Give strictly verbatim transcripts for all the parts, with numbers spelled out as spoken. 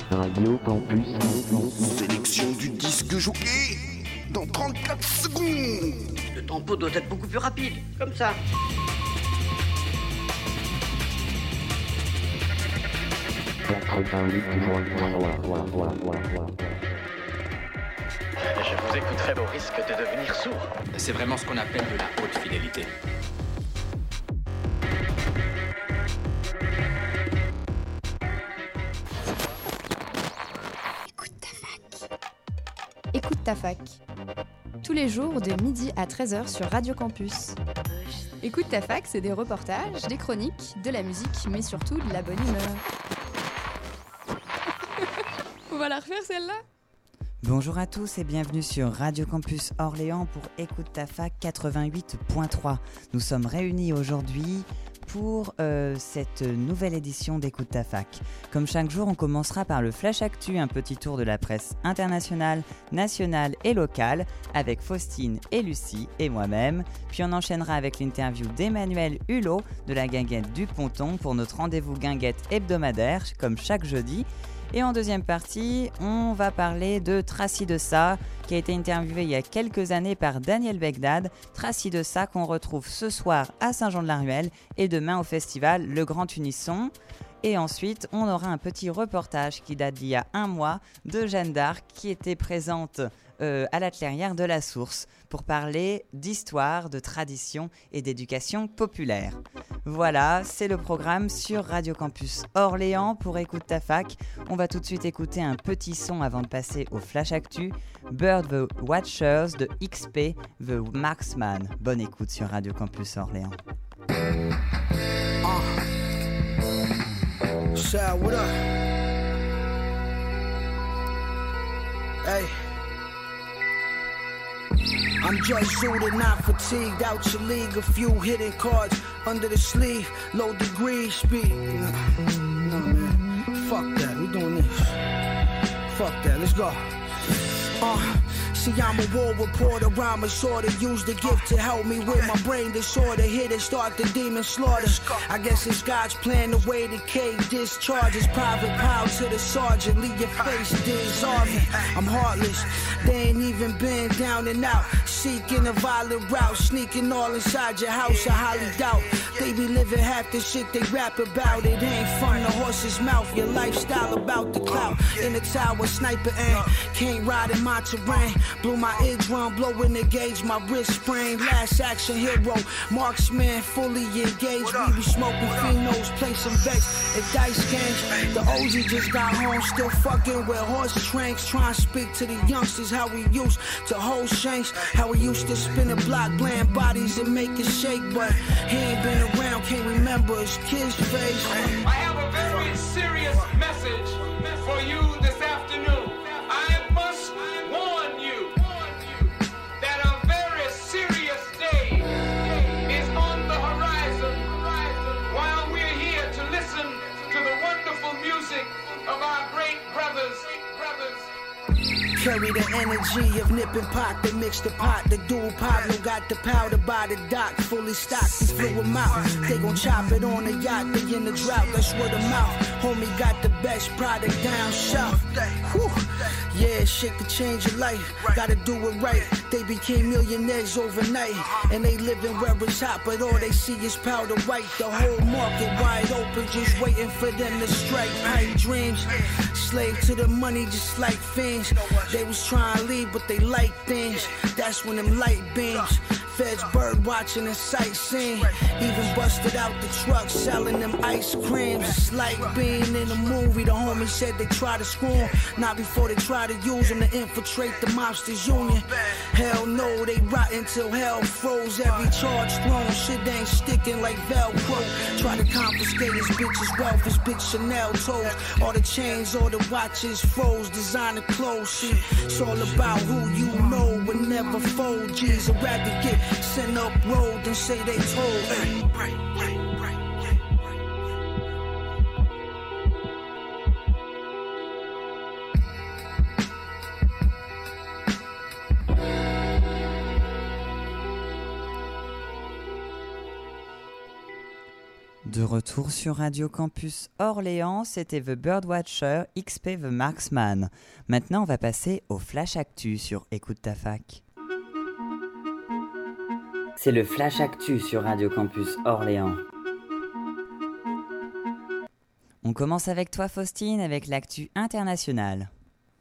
Radio Campus. Sélection du disque jockey dans trente-quatre secondes. Le tempo doit être beaucoup plus rapide, comme ça. quatre-vingt-huit virgule trois. Je vous écouterai au risque de devenir sourd. C'est vraiment ce qu'on appelle de la haute fidélité. Écoute ta fac. Écoute ta fac. Tous les jours de midi à treize heures sur Radio Campus. Écoute ta fac, c'est des reportages, des chroniques, de la musique, mais surtout de la bonne humeur. On va la refaire celle-là ? Bonjour à tous et bienvenue sur Radio Campus Orléans pour Écoute ta fac quatre-vingt-huit point trois. Nous sommes réunis aujourd'hui pour euh, cette nouvelle édition d'Écoute ta fac. Comme chaque jour, on commencera par le Flash Actu, un petit tour de la presse internationale, nationale et locale avec Faustine et Lucie et moi-même. Puis on enchaînera avec l'interview d'Emmanuel Hulot de la Guinguette du Ponton pour notre rendez-vous Guinguette hebdomadaire, comme chaque jeudi. Et en deuxième partie, on va parler de Tracy Dessah, qui a été interviewé il y a quelques années par Daniel Begdad. Tracy Dessah qu'on retrouve ce soir à Saint-Jean-de-la-Ruelle et demain au festival Le Grand Unisson. Et ensuite, on aura un petit reportage qui date d'il y a un mois de Jeanne d'Arc qui était présente euh, à la clairière de la Source pour parler d'histoire, de tradition et d'éducation populaire. Voilà, c'est le programme sur Radio Campus Orléans pour Écoute ta fac. On va tout de suite écouter un petit son avant de passer au Flash Actu. Bird the Watchers de X P The Marksman. Bonne écoute sur Radio Campus Orléans. Uh. Shout, what up? Hey, I'm just suited, not fatigued. Out your league, a few hidden cards under the sleeve. Low degree speed. No man, fuck that. We doing this. Fuck that. Let's go. Uh. See, I'm a war reporter, rhymer sorta. Use the gift to help me with my brain disorder. Hit and start the demon slaughter. I guess it's God's plan, the way the K discharges. Private power to the sergeant, leave your face dissolving. I'm heartless, they ain't even been down and out. Seeking a violent route, sneaking all inside your house, I highly doubt. They be living half the shit they rap about. It ain't from the horse's mouth, your lifestyle about the clout. In the tower, sniper aim, can't ride in my terrain. Blew my eardrum, blowing the gauge, my wrist sprained. Last action hero, marksman fully engaged. We be smoking phenos, play some bets at dice games. The O G just got home, still fucking with horse tranks. Trying to speak to the youngsters how we used to hold shanks. How we used to spin a block, bland bodies and make it shake. But he ain't been around, can't remember his kid's face. I have a very serious message for you this afternoon. I must warn you that a very serious day is on the horizon while we're here to listen to the wonderful music of our great brothers, brothers. Carry the energy of nipping pot, they mix the pot. The dual Pablo got the powder by the dock, fully stocked, he flew him out. They gon' chop it on the yacht, they in the drought, that's word of mouth. Homie got the best product down south. Whew. Yeah, shit could change your life, gotta do it right. They became millionaires overnight, and they living where it's hot, but all they see is powder white. The whole market wide open, just waiting for them to strike. Pipe dreams, slave to the money just like fiends. They was trying to leave, but they like things. That's when them light beams. Feds bird watching and sightseeing. Even busted out the truck selling them ice creams. It's like being in a movie. The homie said they try to screw him, not before they try to use him to infiltrate the mobsters union. Hell no, they rotten till hell froze. Every charge thrown, shit ain't sticking like Velcro. Try to confiscate his bitch's wealth, his bitch Chanel toes. All the chains, all the watches froze. Designer clothes, shit. It's all about who you know will never fold. G's, I'd rather get sent up road than say they told. Hey. De retour sur Radio Campus Orléans, c'était The Birdwatcher, X P The Marksman. Maintenant, on va passer au Flash Actu sur Écoute ta fac. C'est le Flash Actu sur Radio Campus Orléans. On commence avec toi, Faustine, avec l'actu internationale.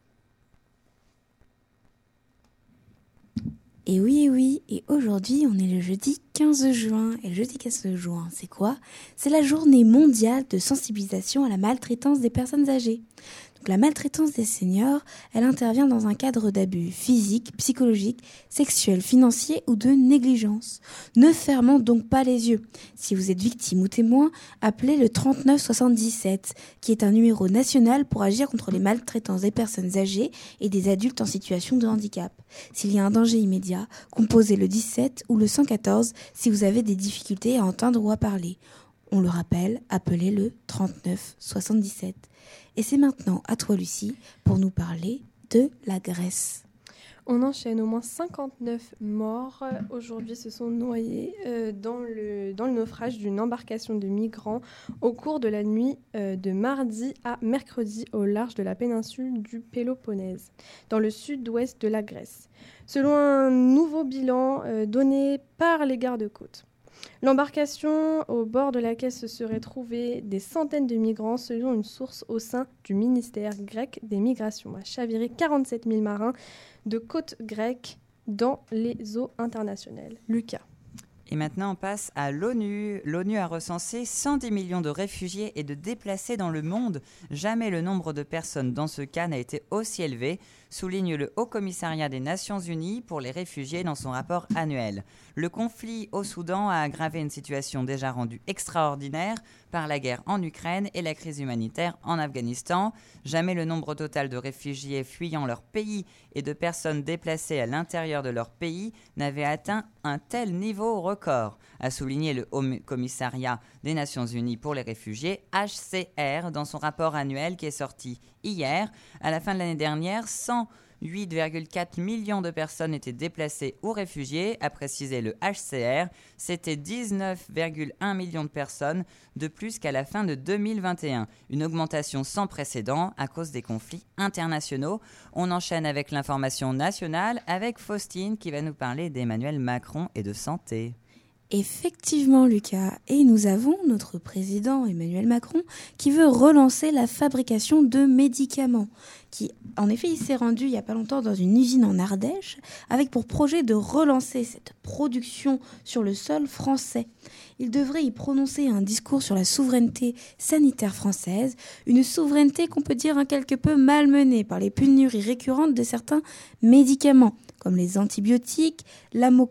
Et oui, et oui, et aujourd'hui, on est le jeudi quinze juin. Et le jeudi quinze juin, c'est quoi ? C'est la journée mondiale de sensibilisation à la maltraitance des personnes âgées. Donc, la maltraitance des seniors, elle intervient dans un cadre d'abus physique, psychologique, sexuel, financier ou de négligence. Ne fermons donc pas les yeux. Si vous êtes victime ou témoin, appelez le trente-neuf soixante-dix-sept, qui est un numéro national pour agir contre les maltraitances des personnes âgées et des adultes en situation de handicap. S'il y a un danger immédiat, composez le dix-sept ou le cent quatorze si vous avez des difficultés à entendre ou à parler. On le rappelle, appelez le trente-neuf soixante-dix-sept. Et c'est maintenant à toi, Lucie, pour nous parler de la Grèce. On enchaîne, au moins cinquante-neuf morts aujourd'hui se sont noyés euh, dans, le, dans le naufrage d'une embarcation de migrants au cours de la nuit euh, de mardi à mercredi au large de la péninsule du Péloponnèse, dans le sud-ouest de la Grèce, selon un nouveau bilan euh, donné par les gardes-côtes. L'embarcation au bord de laquelle se seraient trouvés des centaines de migrants, selon une source au sein du ministère grec des migrations, a chaviré quarante-sept mille marins de côtes grecques dans les eaux internationales. Lucas. Et maintenant, on passe à l'ONU. L'ONU a recensé cent dix millions de réfugiés et de déplacés dans le monde. Jamais le nombre de personnes dans ce cas n'a été aussi élevé, souligne le Haut Commissariat des Nations Unies pour les réfugiés dans son rapport annuel. Le conflit au Soudan a aggravé une situation déjà rendue extraordinaire par la guerre en Ukraine et la crise humanitaire en Afghanistan. Jamais le nombre total de réfugiés fuyant leur pays et de personnes déplacées à l'intérieur de leur pays n'avait atteint un tel niveau record, a souligné le Haut Commissariat des Nations Unies pour les réfugiés, H C R, dans son rapport annuel qui est sorti hier. À la fin de l'année dernière, cent huit virgule quatre millions de personnes étaient déplacées ou réfugiées, a précisé le H C R. C'était dix-neuf virgule un millions de personnes de plus qu'à la fin de deux mille vingt et un. Une augmentation sans précédent à cause des conflits internationaux. On enchaîne avec l'information nationale avec Faustine qui va nous parler d'Emmanuel Macron et de santé. Effectivement, Lucas, et nous avons notre président Emmanuel Macron qui veut relancer la fabrication de médicaments. Qui, en effet, il s'est rendu il n'y a pas longtemps dans une usine en Ardèche avec pour projet de relancer cette production sur le sol français. Il devrait y prononcer un discours sur la souveraineté sanitaire française, une souveraineté qu'on peut dire un quelque peu malmenée par les pénuries récurrentes de certains médicaments, comme les antibiotiques, l'amoxicilline,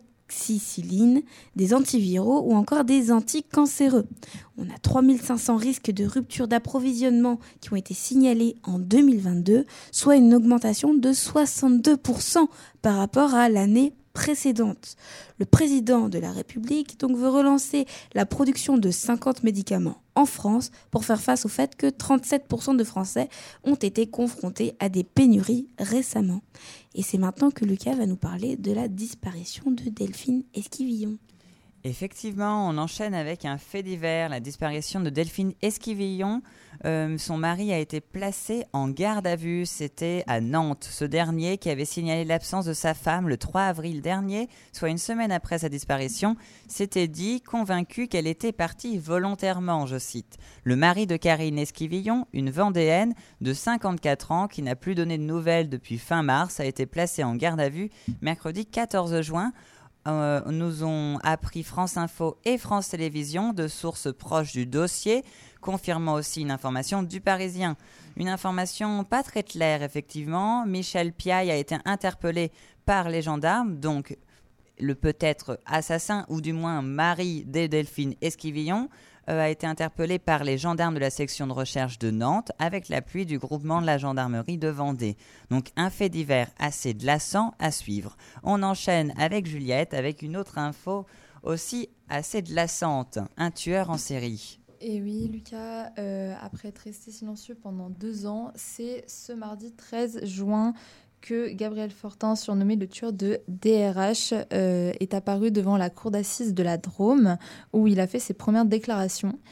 des antiviraux ou encore des anticancéreux. On a trois mille cinq cents risques de rupture d'approvisionnement qui ont été signalés en deux mille vingt-deux, soit une augmentation de soixante-deux pour cent par rapport à l'année précédente. Le président de la République donc veut relancer la production de cinquante médicaments en France pour faire face au fait que trente-sept pour cent de Français ont été confrontés à des pénuries récemment. Et c'est maintenant que Lucas va nous parler de la disparition de Delphine Esquivillon. Effectivement, on enchaîne avec un fait divers, la disparition de Delphine Esquivillon. Euh, son mari a été placé en garde à vue, c'était à Nantes. Ce dernier, qui avait signalé l'absence de sa femme le trois avril dernier, soit une semaine après sa disparition, s'était dit convaincu qu'elle était partie volontairement, je cite. Le mari de Karine Esquivillon, une Vendéenne de cinquante-quatre ans qui n'a plus donné de nouvelles depuis fin mars, a été placé en garde à vue mercredi quatorze juin. Euh, nous ont appris France Info et France Télévisions de sources proches du dossier, confirmant aussi une information du Parisien. Une information pas très claire, effectivement. Michel Piaille a été interpellé par les gendarmes, donc le peut-être assassin, ou du moins mari de Delphine Esquivillon, euh, a été interpellé par les gendarmes de la section de recherche de Nantes avec l'appui du groupement de la gendarmerie de Vendée. Donc un fait divers assez glaçant à suivre. On enchaîne avec Juliette avec une autre info aussi assez glaçante. Un tueur en série. Et oui, Lucas, euh, après être resté silencieux pendant deux ans, c'est ce mardi treize juin que Gabriel Fortin, surnommé le tueur de D R H, euh, est apparu devant la cour d'assises de la Drôme, où il a fait ses premières déclarations.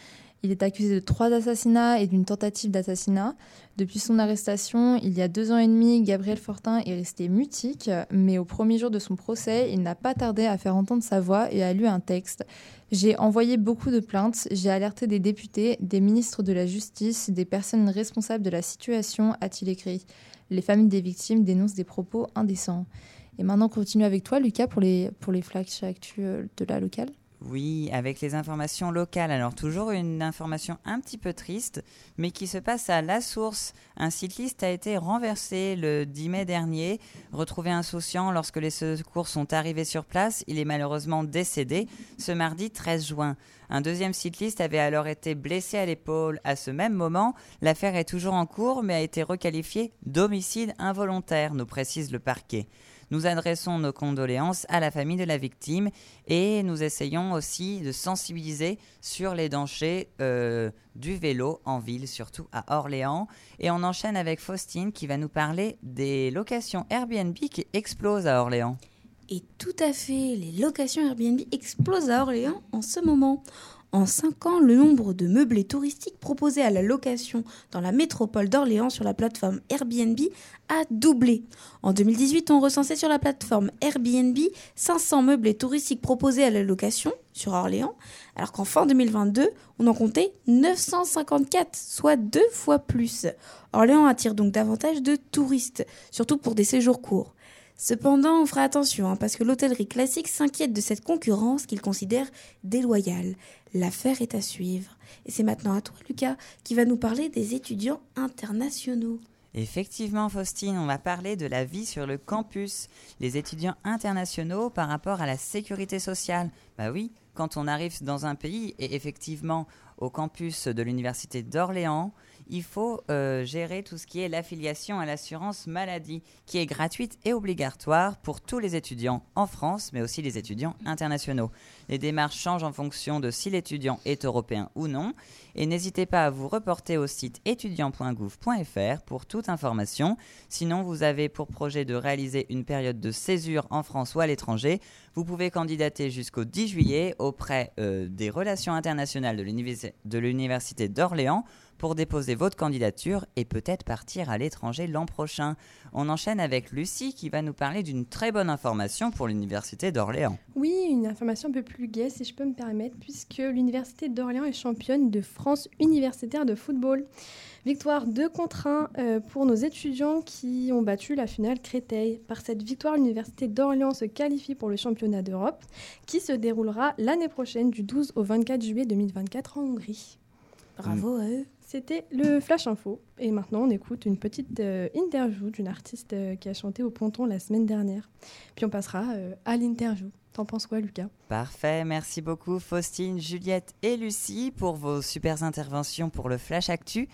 Il est accusé de trois assassinats et d'une tentative d'assassinat. Depuis son arrestation, il y a deux ans et demi, Gabriel Fortin est resté mutique, mais au premier jour de son procès, il n'a pas tardé à faire entendre sa voix et a lu un texte. « J'ai envoyé beaucoup de plaintes, j'ai alerté des députés, des ministres de la Justice, des personnes responsables de la situation », a-t-il écrit. Les familles des victimes dénoncent des propos indécents. Et maintenant, on continue avec toi, Lucas, pour les, pour les flashs actus de la locale. Oui, avec les informations locales. Alors toujours une information un petit peu triste, mais qui se passe à La Source. Un cycliste a été renversé le dix mai dernier, retrouvé insouciant lorsque les secours sont arrivés sur place. Il est malheureusement décédé ce mardi treize juin. Un deuxième cycliste avait alors été blessé à l'épaule à ce même moment. L'affaire est toujours en cours, mais a été requalifiée d'homicide involontaire, nous précise le parquet. Nous adressons nos condoléances à la famille de la victime et nous essayons aussi de sensibiliser sur les dangers euh, du vélo en ville, surtout à Orléans. Et on enchaîne avec Faustine qui va nous parler des locations Airbnb qui explosent à Orléans. Et tout à fait, les locations Airbnb explosent à Orléans en ce moment. En cinq ans, le nombre de meublés touristiques proposés à la location dans la métropole d'Orléans sur la plateforme Airbnb a doublé. En deux mille dix-huit, on recensait sur la plateforme Airbnb cinq cents meublés touristiques proposés à la location sur Orléans, alors qu'en fin deux mille vingt-deux, on en comptait neuf cent cinquante-quatre, soit deux fois plus. Orléans attire donc davantage de touristes, surtout pour des séjours courts. Cependant, on fera attention, hein, parce que l'hôtellerie classique s'inquiète de cette concurrence qu'il considère déloyale. L'affaire est à suivre. Et c'est maintenant à toi, Lucas, qui va nous parler des étudiants internationaux. Effectivement, Faustine, on va parler de la vie sur le campus. Les étudiants internationaux par rapport à la sécurité sociale. Bah oui, quand on arrive dans un pays, et effectivement au campus de l'Université d'Orléans, il faut euh, gérer tout ce qui est l'affiliation à l'assurance maladie, qui est gratuite et obligatoire pour tous les étudiants en France, mais aussi les étudiants internationaux. Les démarches changent en fonction de si l'étudiant est européen ou non. Et n'hésitez pas à vous reporter au site étudiant point gouv point f r pour toute information. Sinon, vous avez pour projet de réaliser une période de césure en France ou à l'étranger. Vous pouvez candidater jusqu'au dix juillet auprès euh, des relations internationales de, l'univers- de l'Université d'Orléans pour déposer votre candidature et peut-être partir à l'étranger l'an prochain. On enchaîne avec Lucie qui va nous parler d'une très bonne information pour l'Université d'Orléans. Oui, une information un peu plus gaie si je peux me permettre, puisque l'Université d'Orléans est championne de France universitaire de football. Victoire deux contre un euh, pour nos étudiants qui ont battu la finale Créteil. Par cette victoire, l'Université d'Orléans se qualifie pour le championnat d'Europe qui se déroulera l'année prochaine du douze au vingt-quatre juillet deux mille vingt-quatre en Hongrie. Bravo à eux. C'était le Flash Info. Et maintenant, on écoute une petite euh, interview d'une artiste euh, qui a chanté au Ponton la semaine dernière. Puis on passera euh, à l'interview. T'en penses quoi, Lucas ? Parfait, merci beaucoup Faustine, Juliette et Lucie pour vos super interventions pour le Flash Actu.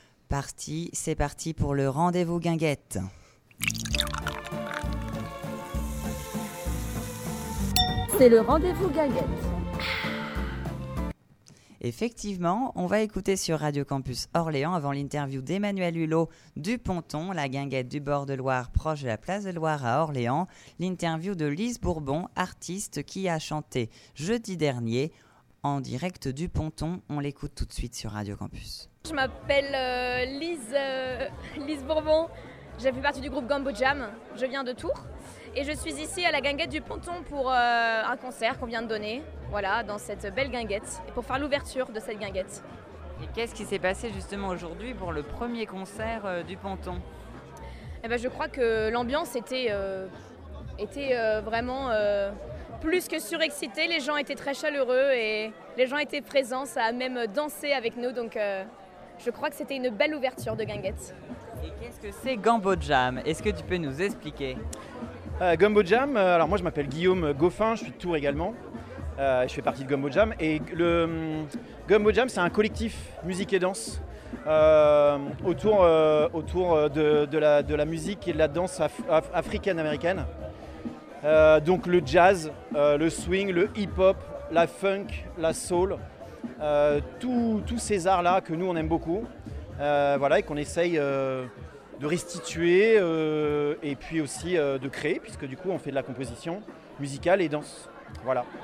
Parti, c'est parti pour le rendez-vous guinguette. C'est le rendez-vous guinguette. Effectivement, on va écouter sur Radio Campus Orléans avant l'interview d'Emmanuel Hulot du Ponton, la guinguette du bord de Loire proche de la place de Loire à Orléans, l'interview de Lise Bourbon, artiste qui a chanté jeudi dernier en direct du Ponton. On l'écoute tout de suite sur Radio Campus. Je m'appelle euh, Lise, euh, Lise Bourbon, j'ai fait partie du groupe Gambo Jam, je viens de Tours. Et je suis ici à la guinguette du Ponton pour euh, un concert qu'on vient de donner, voilà, dans cette belle guinguette, et pour faire l'ouverture de cette guinguette. Et qu'est-ce qui s'est passé justement aujourd'hui pour le premier concert euh, du Ponton ? Eh ben, je crois que l'ambiance était, euh, était euh, vraiment euh, plus que surexcitée, les gens étaient très chaleureux et les gens étaient présents, ça a même dansé avec nous, donc euh, je crois que c'était une belle ouverture de guinguette. Et qu'est-ce que c'est Gambo Jam ? Est-ce que tu peux nous expliquer ? Euh, Gambo Jam, euh, alors moi je m'appelle Guillaume Goffin, je suis de Tours également, euh, je fais partie de Gambo Jam et le um, Gambo Jam c'est un collectif musique et danse euh, autour, euh, autour de, de, la, de la musique et de la danse af- af- africaine-américaine, euh, donc le jazz, euh, le swing, le hip-hop, la funk, la soul, euh, tous ces arts-là que nous on aime beaucoup, euh, voilà, et qu'on essaye euh, de restituer euh, et puis aussi euh, de créer, puisque du coup on fait de la composition musicale et danse. Voilà.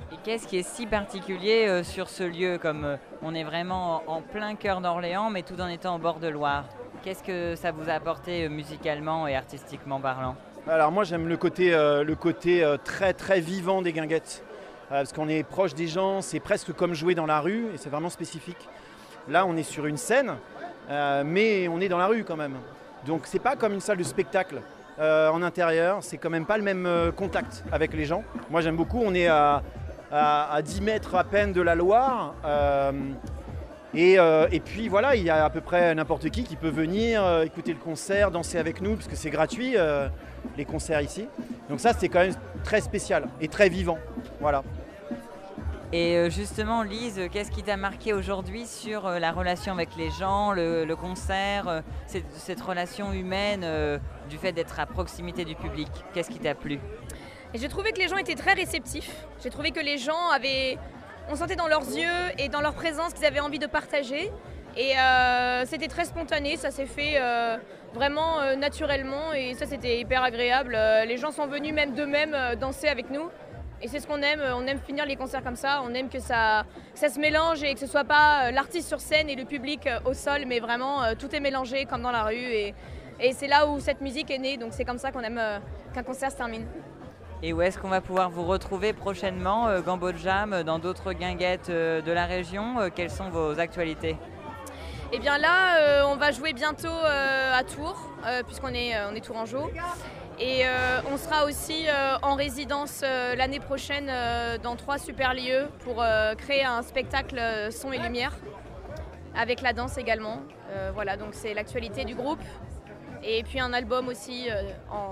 Et qu'est-ce qui est si particulier euh, sur ce lieu, comme euh, on est vraiment en, en plein cœur d'Orléans, mais tout en étant au bord de Loire? Qu'est-ce que ça vous a apporté euh, musicalement et artistiquement parlant? Alors moi j'aime le côté, euh, le côté euh, très très vivant des guinguettes. Euh, parce qu'on est proche des gens, c'est presque comme jouer dans la rue et c'est vraiment spécifique. Là on est sur une scène, euh, mais on est dans la rue quand même. Donc c'est pas comme une salle de spectacle euh, en intérieur, c'est quand même pas le même euh, contact avec les gens. Moi j'aime beaucoup, on est à, à, à dix mètres à peine de la Loire. Euh, Et, euh, et puis voilà, il y a à peu près n'importe qui qui peut venir euh, écouter le concert, danser avec nous, puisque c'est gratuit, euh, les concerts ici. Donc ça, c'est quand même très spécial et très vivant. Voilà. Et euh, justement, Lise, qu'est-ce qui t'a marqué aujourd'hui sur euh, la relation avec les gens, le, le concert, euh, cette, cette relation humaine, euh, du fait d'être à proximité du public? Qu'est-ce qui t'a plu? Et j'ai trouvé que les gens étaient très réceptifs. J'ai trouvé que les gens avaient... On sentait dans leurs yeux et dans leur présence qu'ils avaient envie de partager. Et euh, c'était très spontané, ça s'est fait euh, vraiment euh, naturellement et ça c'était hyper agréable. Euh, les gens sont venus même d'eux-mêmes euh, danser avec nous. Et c'est ce qu'on aime, on aime finir les concerts comme ça, on aime que ça, que ça se mélange et que ce soit pas euh, l'artiste sur scène et le public euh, au sol, mais vraiment euh, tout est mélangé comme dans la rue. Et, et c'est là où cette musique est née, donc c'est comme ça qu'on aime euh, qu'un concert se termine. Et où est-ce qu'on va pouvoir vous retrouver prochainement, euh, Gambo Jam, dans d'autres guinguettes euh, de la région? euh, Quelles sont vos actualités? Eh bien là, euh, on va jouer bientôt euh, à Tours, euh, puisqu'on est, euh, on est tourangeau. Et euh, on sera aussi euh, en résidence euh, l'année prochaine euh, dans trois super lieux pour euh, créer un spectacle euh, son et lumière, avec la danse également. Euh, voilà, donc c'est l'actualité du groupe. Et puis un album aussi euh, en...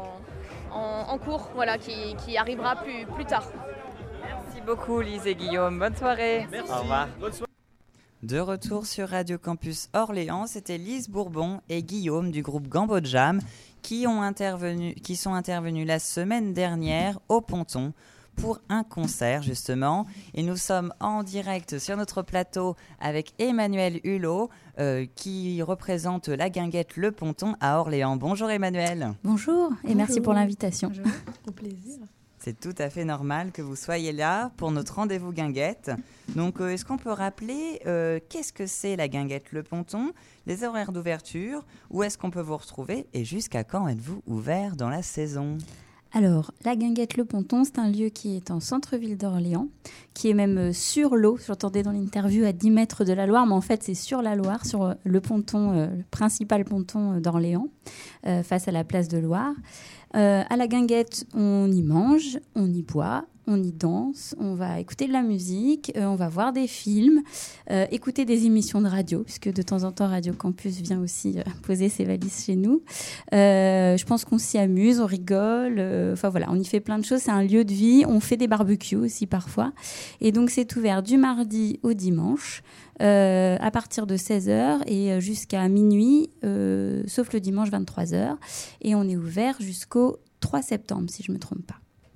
En, en cours, voilà, qui, qui arrivera plus, plus tard. Merci beaucoup Lise et Guillaume, bonne soirée. Merci. Au revoir. Bonne soirée. De retour sur Radio Campus Orléans, c'était Lise Bourbon et Guillaume du groupe Gambo Jam qui, ont intervenu, qui sont intervenus la semaine dernière au Ponton pour un concert justement. Et nous sommes en direct sur notre plateau avec Emmanuel Hulot euh, qui représente la guinguette Le Ponton à Orléans. Bonjour Emmanuel. Bonjour et Bonjour. Merci pour l'invitation. Bonjour, au plaisir. C'est tout à fait normal que vous soyez là pour notre rendez-vous guinguette. Donc euh, est-ce qu'on peut rappeler euh, qu'est-ce que c'est la guinguette Le Ponton, les horaires d'ouverture, où est-ce qu'on peut vous retrouver et jusqu'à quand êtes-vous ouvert dans la saison ? Alors, la guinguette Le Ponton, c'est un lieu qui est en centre-ville d'Orléans, qui est même sur l'eau. J'entendais dans l'interview à dix mètres de la Loire, mais en fait, c'est sur la Loire, sur le ponton, euh, le principal ponton d'Orléans, euh, face à la place de Loire. Euh, à la guinguette, on y mange, on y boit, on y danse, on va écouter de la musique, euh, on va voir des films, euh, écouter des émissions de radio, puisque de temps en temps, Radio Campus vient aussi euh, poser ses valises chez nous. Euh, je pense qu'on s'y amuse, on rigole, euh, enfin voilà, on y fait plein de choses, c'est un lieu de vie, on fait des barbecues aussi parfois. Et donc, c'est ouvert du mardi au dimanche, euh, à partir de seize heures et jusqu'à minuit, euh, sauf le dimanche vingt-trois heures. Et on est ouvert jusqu'au trois septembre, si je ne me trompe pas.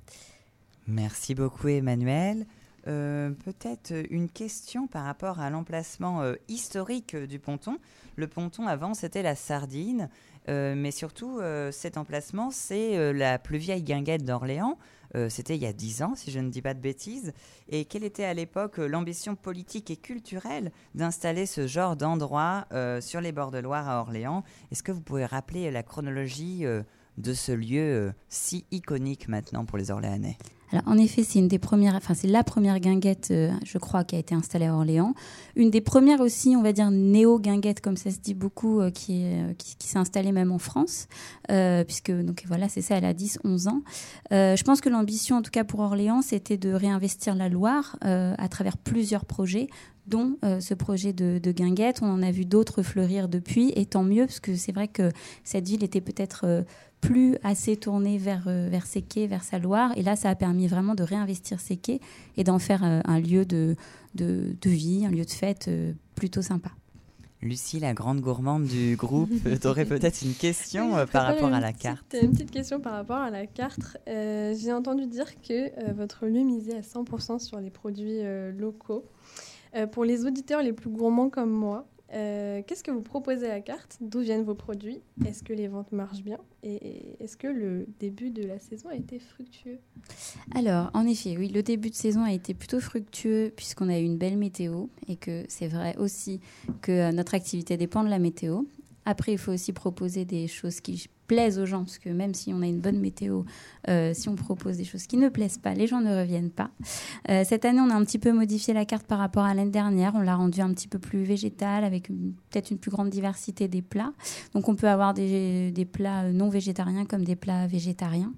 Merci beaucoup Emmanuel. Euh, peut-être une question par rapport à l'emplacement euh, historique du ponton. Le ponton avant c'était la Sardine, euh, mais surtout euh, cet emplacement c'est euh, la plus vieille guinguette d'Orléans. Euh, c'était il y a dix ans si je ne dis pas de bêtises. Et quelle était à l'époque euh, l'ambition politique et culturelle d'installer ce genre d'endroit euh, sur les bords de Loire à Orléans? Est-ce que vous pouvez rappeler la chronologie euh, de ce lieu euh, si iconique maintenant pour les Orléanais? Alors, en effet, c'est une des premières, enfin, c'est la première guinguette, euh, je crois, qui a été installée à Orléans. Une des premières aussi, on va dire, néo-guinguette, comme ça se dit beaucoup, euh, qui, est, euh, qui, qui s'est installée même en France, euh, puisque, donc voilà, c'est ça, elle a dix, onze ans. Euh, je pense que l'ambition, en tout cas pour Orléans, c'était de réinvestir la Loire euh, à travers plusieurs projets, dont euh, ce projet de, de guinguette. On en a vu d'autres fleurir depuis, et tant mieux, parce que c'est vrai que cette ville était peut-être euh, plus assez tournée vers, euh, vers ses quais, vers sa Loire. Et là, ça a permis vraiment de réinvestir ces quais et d'en faire euh, un lieu de, de, de vie, un lieu de fête euh, plutôt sympa. Lucie, la grande gourmande du groupe, tu aurais peut-être une question oui, euh, par rapport à la petite, carte. Une petite question par rapport à la carte. Euh, j'ai entendu dire que euh, votre lieu misait à cent pour cent sur les produits euh, locaux. Euh, pour les auditeurs les plus gourmands comme moi, Euh, qu'est-ce que vous proposez à la carte? D'où viennent vos produits? Est-ce que les ventes marchent bien? Et est-ce que le début de la saison a été fructueux? Alors, en effet, oui, le début de saison a été plutôt fructueux puisqu'on a eu une belle météo et que c'est vrai aussi que notre activité dépend de la météo. Après, il faut aussi proposer des choses qui plaisent aux gens, parce que même si on a une bonne météo, euh, si on propose des choses qui ne plaisent pas, les gens ne reviennent pas. Euh, cette année, on a un petit peu modifié la carte par rapport à l'année dernière. On l'a rendue un petit peu plus végétale, avec une, peut-être une plus grande diversité des plats. Donc, on peut avoir des, des plats non végétariens comme des plats végétariens.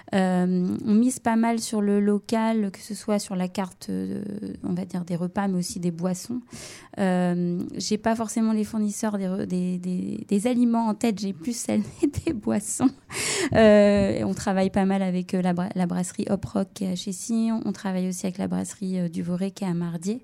Euh, on mise pas mal sur le local, que ce soit sur la carte, euh, on va dire, des repas, mais aussi des boissons. Euh, j'ai pas forcément les fournisseurs des, des, des, des aliments en tête, j'ai plus celle des boissons. Euh, on travaille pas mal avec euh, la, bra- la brasserie Hop Rock qui est à Chessy. On, on travaille aussi avec la brasserie euh, du Voré qui est à Mardier.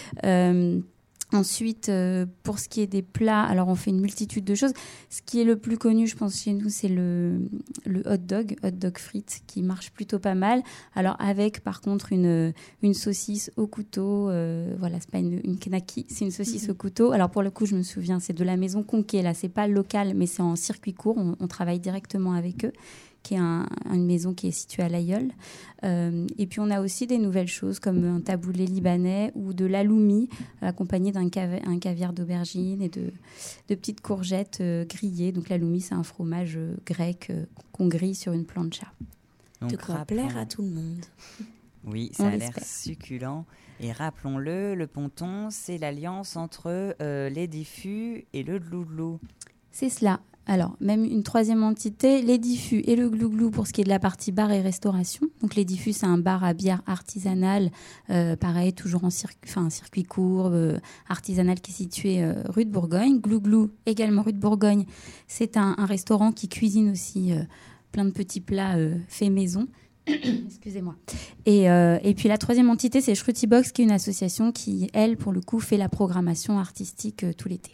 Euh, Ensuite, euh, pour ce qui est des plats, alors on fait une multitude de choses. Ce qui est le plus connu, je pense, chez nous, c'est le, le hot dog, hot dog frites, qui marche plutôt pas mal. Alors avec, par contre, une, une saucisse au couteau. Euh, voilà, c'est pas une, une knaki, c'est une saucisse mmh. au couteau. Alors pour le coup, je me souviens, c'est de la maison Conquet. Là, c'est pas local, mais c'est en circuit court. On, on travaille directement avec eux, qui est un, une maison qui est située à l'Aïeul. Euh, et puis, on a aussi des nouvelles choses comme un taboulé libanais ou de l'aloumi, accompagné d'un cavi- un caviar d'aubergine et de, de petites courgettes euh, grillées. Donc, l'aloumi, c'est un fromage euh, grec euh, qu'on grille sur une plancha. Donc, de quoi rappelons... plaire à tout le monde. Oui, ça on a l'espère. L'air succulent. Et rappelons-le, le ponton, c'est l'alliance entre euh, les diffus et le glouglou. C'est cela. Alors, même une troisième entité, les diffus et le glouglou pour ce qui est de la partie bar et restauration. Donc, les diffus, c'est un bar à bière artisanal, euh, pareil, toujours en circuit, enfin, circuit court, euh, artisanal qui est situé euh, rue de Bourgogne. Glouglou, également rue de Bourgogne, c'est un, un restaurant qui cuisine aussi euh, plein de petits plats euh, faits maison. Excusez-moi. Et, euh, et puis la troisième entité, c'est Shruti Box, qui est une association qui, elle, pour le coup, fait la programmation artistique euh, tout l'été.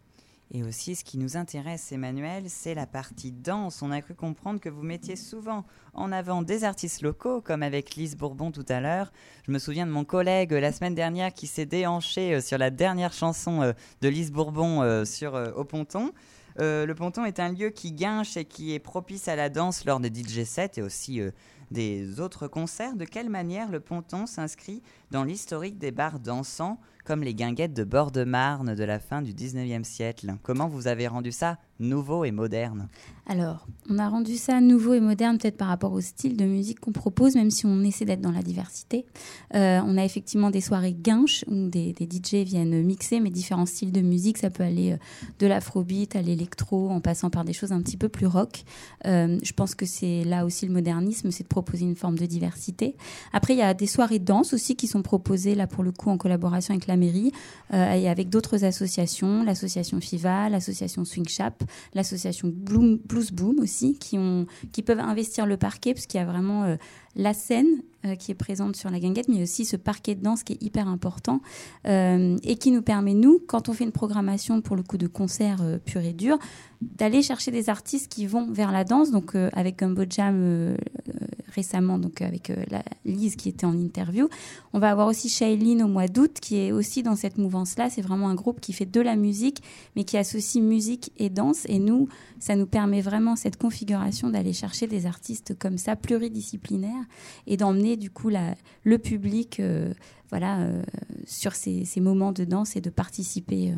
Et aussi, ce qui nous intéresse, Emmanuel, c'est la partie danse. On a cru comprendre que vous mettiez souvent en avant des artistes locaux, comme avec Lise Bourbon tout à l'heure. Je me souviens de mon collègue la semaine dernière qui s'est déhanché sur la dernière chanson de Lise Bourbon sur, au Ponton. Euh, le Ponton est un lieu qui guinche et qui est propice à la danse lors des D J sets et aussi euh, des autres concerts. De quelle manière le Ponton s'inscrit dans l'historique des bars dansants comme les guinguettes de bord de Marne de la fin du dix-neuvième siècle? Comment vous avez rendu ça nouveau et moderne? Alors, on a rendu ça nouveau et moderne peut-être par rapport au style de musique qu'on propose, même si on essaie d'être dans la diversité. Euh, on a effectivement des soirées guinches où des, des D J viennent mixer mais différents styles de musique. Ça peut aller euh, de l'afrobeat à l'électro, en passant par des choses un petit peu plus rock. Euh, je pense que c'est là aussi le modernisme, c'est de proposer une forme de diversité. Après, il y a des soirées danse aussi qui sont proposées là pour le coup en collaboration avec la mairie euh, et avec d'autres associations, l'association FIVA, l'association Swing Shop, l'association Bloom, Blues Boom aussi, qui, ont, qui peuvent investir le parquet parce qu'il y a vraiment euh, la scène euh, qui est présente sur la guinguette, mais aussi ce parquet de danse qui est hyper important euh, et qui nous permet, nous, quand on fait une programmation pour le coup de concert euh, pur et dur, d'aller chercher des artistes qui vont vers la danse. Donc euh, avec Gumbo Jam euh, euh, récemment, donc avec euh, la Lise qui était en interview, on va avoir aussi Shailene au mois d'août qui est aussi dans cette mouvance-là. C'est vraiment un groupe qui fait de la musique, mais qui associe musique et danse. Et nous, ça nous permet vraiment cette configuration d'aller chercher des artistes comme ça, pluridisciplinaires, et d'emmener du coup la, le public euh, voilà, euh, sur ces, ces moments de danse et de participer euh,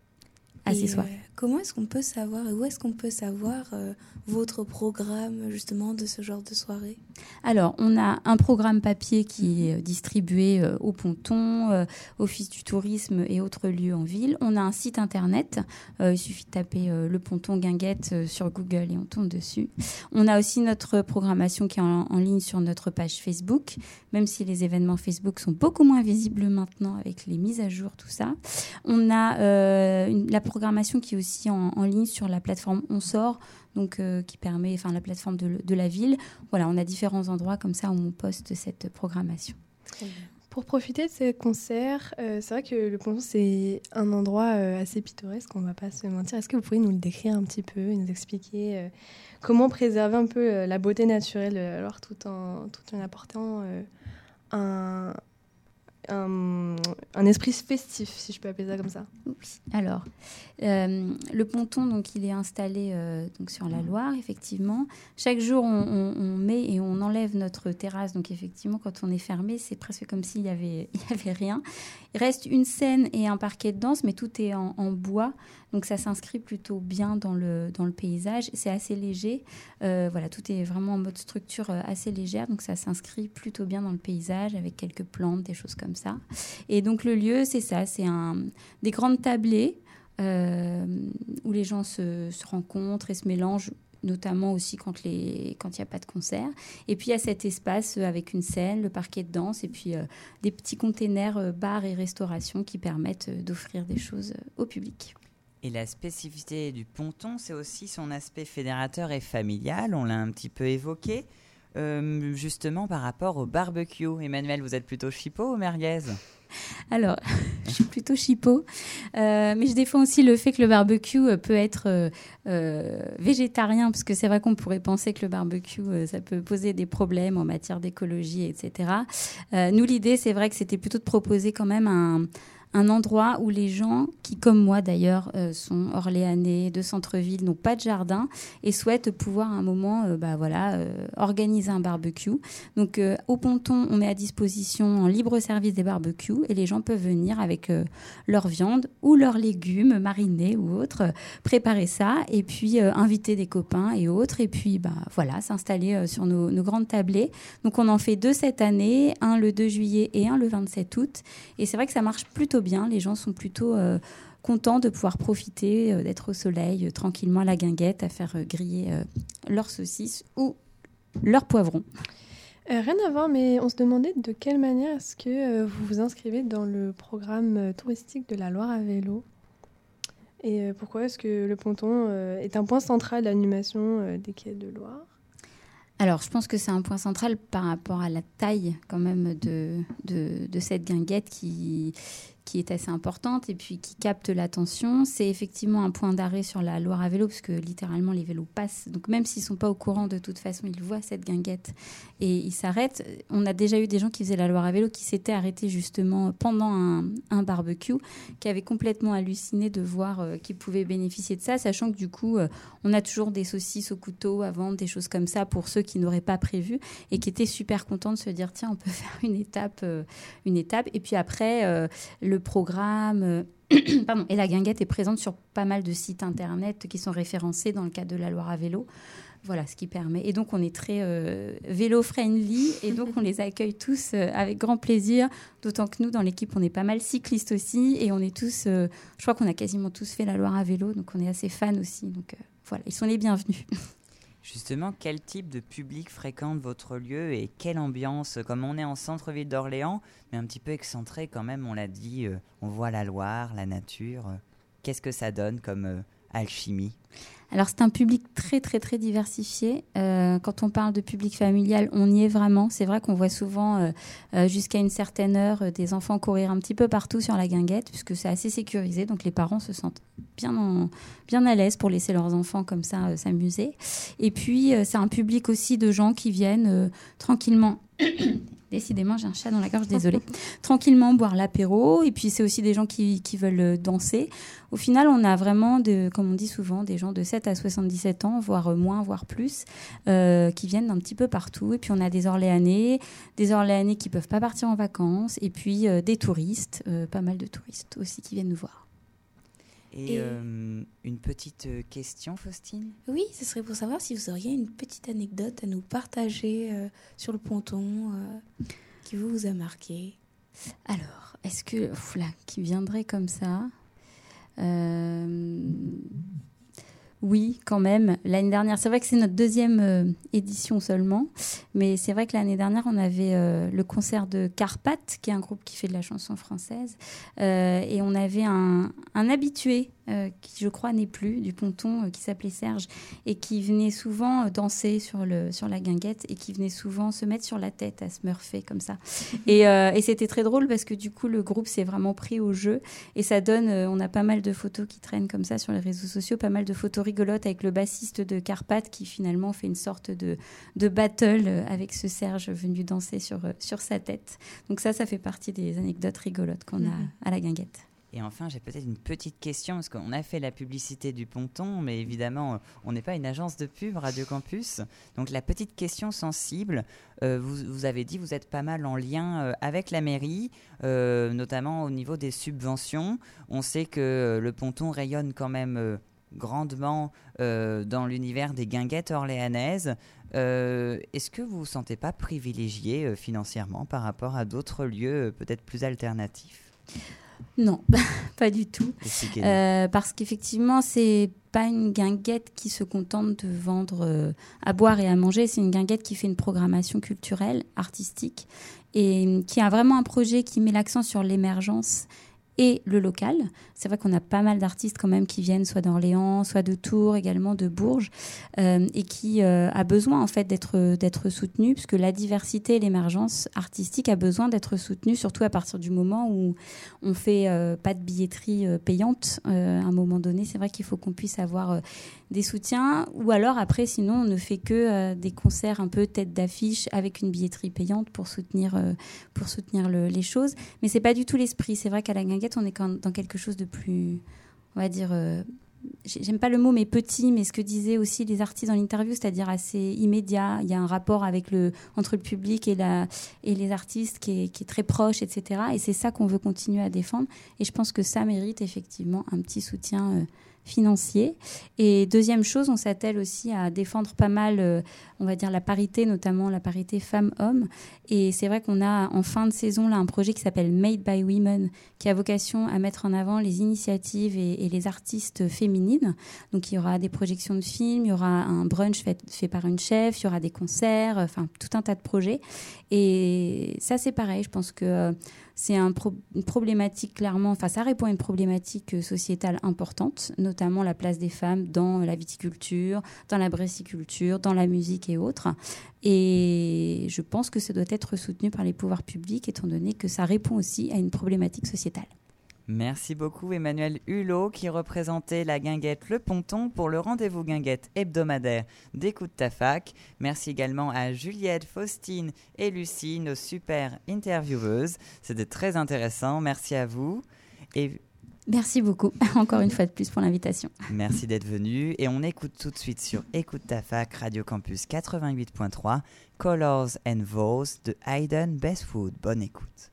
à et ces soirées. Euh, comment est-ce qu'on peut savoir, et où est-ce qu'on peut savoir euh, votre programme justement de ce genre de soirée? Alors, on a un programme papier qui est distribué euh, au Ponton, euh, Office du tourisme et autres lieux en ville. On a un site internet, euh, il suffit de taper euh, le Ponton Guinguette euh, sur Google et on tombe dessus. On a aussi notre programmation qui est en, en ligne sur notre page Facebook, même si les événements Facebook sont beaucoup moins visibles maintenant avec les mises à jour, tout ça. On a euh, une, la programmation qui est aussi en, en ligne sur la plateforme On Sort, donc euh, qui permet, enfin la plateforme de, de la ville. Voilà, on a différents endroits comme ça où on poste cette programmation. Très bien. Pour profiter de ces concerts, euh, c'est vrai que le Ponton, c'est un endroit euh, assez pittoresque, on ne va pas se mentir. Est-ce que vous pourriez nous le décrire un petit peu, nous expliquer euh, comment préserver un peu euh, la beauté naturelle, euh, alors tout en, tout en apportant euh, un, un, un esprit festif, si je peux appeler ça comme ça. Oui. Alors, euh, le ponton, donc, il est installé euh, donc, sur la Loire, effectivement. Chaque jour, on, on, on met et on enlève notre terrasse. Donc, effectivement, quand on est fermé, c'est presque comme s'il n'y avait, il y avait rien. Il reste une scène et un parquet de danse, mais tout est en, en bois. Donc, ça s'inscrit plutôt bien dans le, dans le paysage. C'est assez léger. Euh, voilà, tout est vraiment en mode structure assez légère. Donc, ça s'inscrit plutôt bien dans le paysage avec quelques plantes, des choses comme ça. Et donc, le lieu, c'est ça. C'est un, des grandes tablées euh, où les gens se, se rencontrent et se mélangent, notamment aussi quand il quand n'y a pas de concert. Et puis, il y a cet espace avec une scène, le parquet de danse et puis euh, des petits containers euh, bars et restauration qui permettent euh, d'offrir des choses euh, au public. Et la spécificité du ponton, c'est aussi son aspect fédérateur et familial. On l'a un petit peu évoqué, euh, justement par rapport au barbecue. Emmanuel, vous êtes plutôt chipot ou merguez ? Alors, je suis plutôt chipot, euh, mais je défends aussi le fait que le barbecue peut être euh, euh, végétarien, parce que c'est vrai qu'on pourrait penser que le barbecue, euh, ça peut poser des problèmes en matière d'écologie, et cetera. Euh, nous, l'idée, c'est vrai que c'était plutôt de proposer quand même un... un endroit où les gens, qui comme moi d'ailleurs euh, sont orléanais, de centre-ville, n'ont pas de jardin et souhaitent pouvoir à un moment euh, bah, voilà, euh, organiser un barbecue. Donc euh, au ponton, on met à disposition en libre service des barbecues et les gens peuvent venir avec euh, leur viande ou leurs légumes marinés ou autres, euh, préparer ça et puis euh, inviter des copains et autres et puis bah, voilà, s'installer euh, sur nos, nos grandes tablées. Donc on en fait deux cette année, un le deux juillet et un le vingt-sept août. Et c'est vrai que ça marche plutôt bien, les gens sont plutôt euh, contents de pouvoir profiter, euh, d'être au soleil, euh, tranquillement à la guinguette, à faire euh, griller euh, leurs saucisses ou leurs poivrons. Euh, rien à voir, mais on se demandait de quelle manière est-ce que euh, vous vous inscrivez dans le programme euh, touristique de la Loire à vélo ? Et euh, pourquoi est-ce que le ponton euh, est un point central d'animation euh, des quais de Loire ? Alors, je pense que c'est un point central par rapport à la taille quand même de, de, de cette guinguette qui, qui est assez importante et puis qui capte l'attention. C'est effectivement un point d'arrêt sur la Loire à vélo parce que littéralement les vélos passent. Donc même s'ils ne sont pas au courant, de toute façon, ils voient cette guinguette et ils s'arrêtent. On a déjà eu des gens qui faisaient la Loire à vélo qui s'étaient arrêtés justement pendant un, un barbecue, qui avaient complètement halluciné de voir euh, qu'ils pouvaient bénéficier de ça, sachant que du coup, euh, on a toujours des saucisses au couteau à vendre, des choses comme ça pour ceux qui n'auraient pas prévu et qui étaient super contents de se dire tiens, on peut faire une étape, euh, une étape. Et puis après, euh, le programme euh, pardon, et la guinguette est présente sur pas mal de sites internet qui sont référencés dans le cadre de la Loire à vélo. Voilà ce qui permet. Et donc, on est très euh, vélo-friendly et donc, on les accueille tous euh, avec grand plaisir. D'autant que nous, dans l'équipe, on est pas mal cyclistes aussi et on est tous, euh, je crois qu'on a quasiment tous fait la Loire à vélo, donc on est assez fans aussi. Donc, euh, voilà, ils sont les bienvenus. Justement, quel type de public fréquente votre lieu et quelle ambiance ? Comme on est en centre-ville d'Orléans, mais un petit peu excentré quand même, on l'a dit, euh, on voit la Loire, la nature. Euh, qu'est-ce que ça donne comme euh, alchimie ? Alors, c'est un public très, très, très diversifié. Euh, quand on parle de public familial, on y est vraiment. C'est vrai qu'on voit souvent, euh, euh, jusqu'à une certaine heure, euh, des enfants courir un petit peu partout sur la guinguette, puisque c'est assez sécurisé. Donc, les parents se sentent bien, en, bien à l'aise pour laisser leurs enfants comme ça euh, s'amuser. Et puis, euh, c'est un public aussi de gens qui viennent euh, tranquillement... Décidément, j'ai un chat dans la gorge, désolée. Tranquillement boire l'apéro. Et puis, c'est aussi des gens qui, qui veulent danser. Au final, on a vraiment, de, comme on dit souvent, des gens de sept à soixante-dix-sept ans, voire moins, voire plus, euh, qui viennent d'un petit peu partout. Et puis, on a des Orléanais, des Orléanais qui ne peuvent pas partir en vacances. Et puis, euh, des touristes, euh, pas mal de touristes aussi qui viennent nous voir. Et, Et euh, une petite question, Faustine ? Oui, ce serait pour savoir si vous auriez une petite anecdote à nous partager euh, sur le ponton euh, qui vous, vous a marqué. Alors, est-ce que... Ouf là, qui viendrait comme ça euh... Oui, quand même. L'année dernière, c'est vrai que c'est notre deuxième euh, édition seulement, mais c'est vrai que l'année dernière, on avait euh, le concert de Carpath, qui est un groupe qui fait de la chanson française, euh, et on avait un, un habitué euh, qui je crois n'est plus, du ponton, euh, qui s'appelait Serge, et qui venait souvent euh, danser sur, le, sur la guinguette, et qui venait souvent se mettre sur la tête à se smurfer comme ça. Et, euh, et c'était très drôle parce que du coup, le groupe s'est vraiment pris au jeu, et ça donne, euh, on a pas mal de photos qui traînent comme ça sur les réseaux sociaux, pas mal de photos rigolotes avec le bassiste de Carpath qui finalement fait une sorte de, de battle avec ce Serge venu danser sur, sur sa tête. Donc ça, ça fait partie des anecdotes rigolotes qu'on a mmh. à la guinguette. Et enfin, j'ai peut-être une petite question, parce qu'on a fait la publicité du ponton, mais évidemment, on n'est pas une agence de pub, Radio Campus. Donc la petite question sensible, euh, vous, vous avez dit, vous êtes pas mal en lien euh, avec la mairie, euh, notamment au niveau des subventions. On sait que euh, le ponton rayonne quand même euh, grandement euh, dans l'univers des guinguettes orléanaises. Euh, est-ce que vous ne vous sentez pas privilégié euh, financièrement par rapport à d'autres lieux euh, peut-être plus alternatifs ? Non, pas du tout. Euh, parce qu'effectivement, c'est pas une guinguette qui se contente de vendre euh, à boire et à manger. C'est une guinguette qui fait une programmation culturelle, artistique, et qui a vraiment un projet qui met l'accent sur l'émergence et le local. C'est vrai qu'on a pas mal d'artistes quand même qui viennent soit d'Orléans, soit de Tours, également de Bourges, euh, et qui euh, a besoin en fait d'être, d'être soutenu, puisque la diversité et l'émergence artistique a besoin d'être soutenue, surtout à partir du moment où on fait euh, pas de billetterie euh, payante. Euh, à un moment donné, c'est vrai qu'il faut qu'on puisse avoir euh, des soutiens, ou alors après, sinon, on ne fait que euh, des concerts un peu tête d'affiche avec une billetterie payante pour soutenir, euh, pour soutenir le, les choses. Mais c'est pas du tout l'esprit. C'est vrai qu'à la guinguette, on est quand dans quelque chose de plus, on va dire, euh, j'aime pas le mot, mais petit, mais ce que disaient aussi les artistes dans l'interview, c'est-à-dire assez immédiat. Il y a un rapport avec le, entre le public et, la, et les artistes qui est, qui est très proche, et cetera. Et c'est ça qu'on veut continuer à défendre. Et je pense que ça mérite effectivement un petit soutien euh, financier. Et deuxième chose, on s'attelle aussi à défendre pas mal, euh, on va dire, la parité, notamment la parité femmes-hommes. Et c'est vrai qu'on a en fin de saison là un projet qui s'appelle Made by Women, qui a vocation à mettre en avant les initiatives et, et les artistes féminines. Donc il y aura des projections de films, il y aura un brunch fait, fait par une chef, il y aura des concerts, enfin tout un tas de projets. Et ça c'est pareil, je pense que euh, c'est un pro- une problématique clairement, enfin ça répond à une problématique sociétale importante, notamment la place des femmes dans la viticulture, dans la brassiculture, dans la musique et autres. Et je pense que ça doit être soutenu par les pouvoirs publics, étant donné que ça répond aussi à une problématique sociétale. Merci beaucoup Emmanuel Hulot qui représentait la guinguette Le Ponton pour le rendez-vous guinguette hebdomadaire d'Écoute ta fac. Merci également à Juliette, Faustine et Lucie, nos super intervieweuses. C'était très intéressant. Merci à vous. Et merci beaucoup, encore une fois de plus pour l'invitation. Merci d'être venu. Et on écoute tout de suite sur Écoute ta fac, Radio Campus quatre-vingt-huit point trois, Colors and Vows de Hayden Bestwood. Bonne écoute.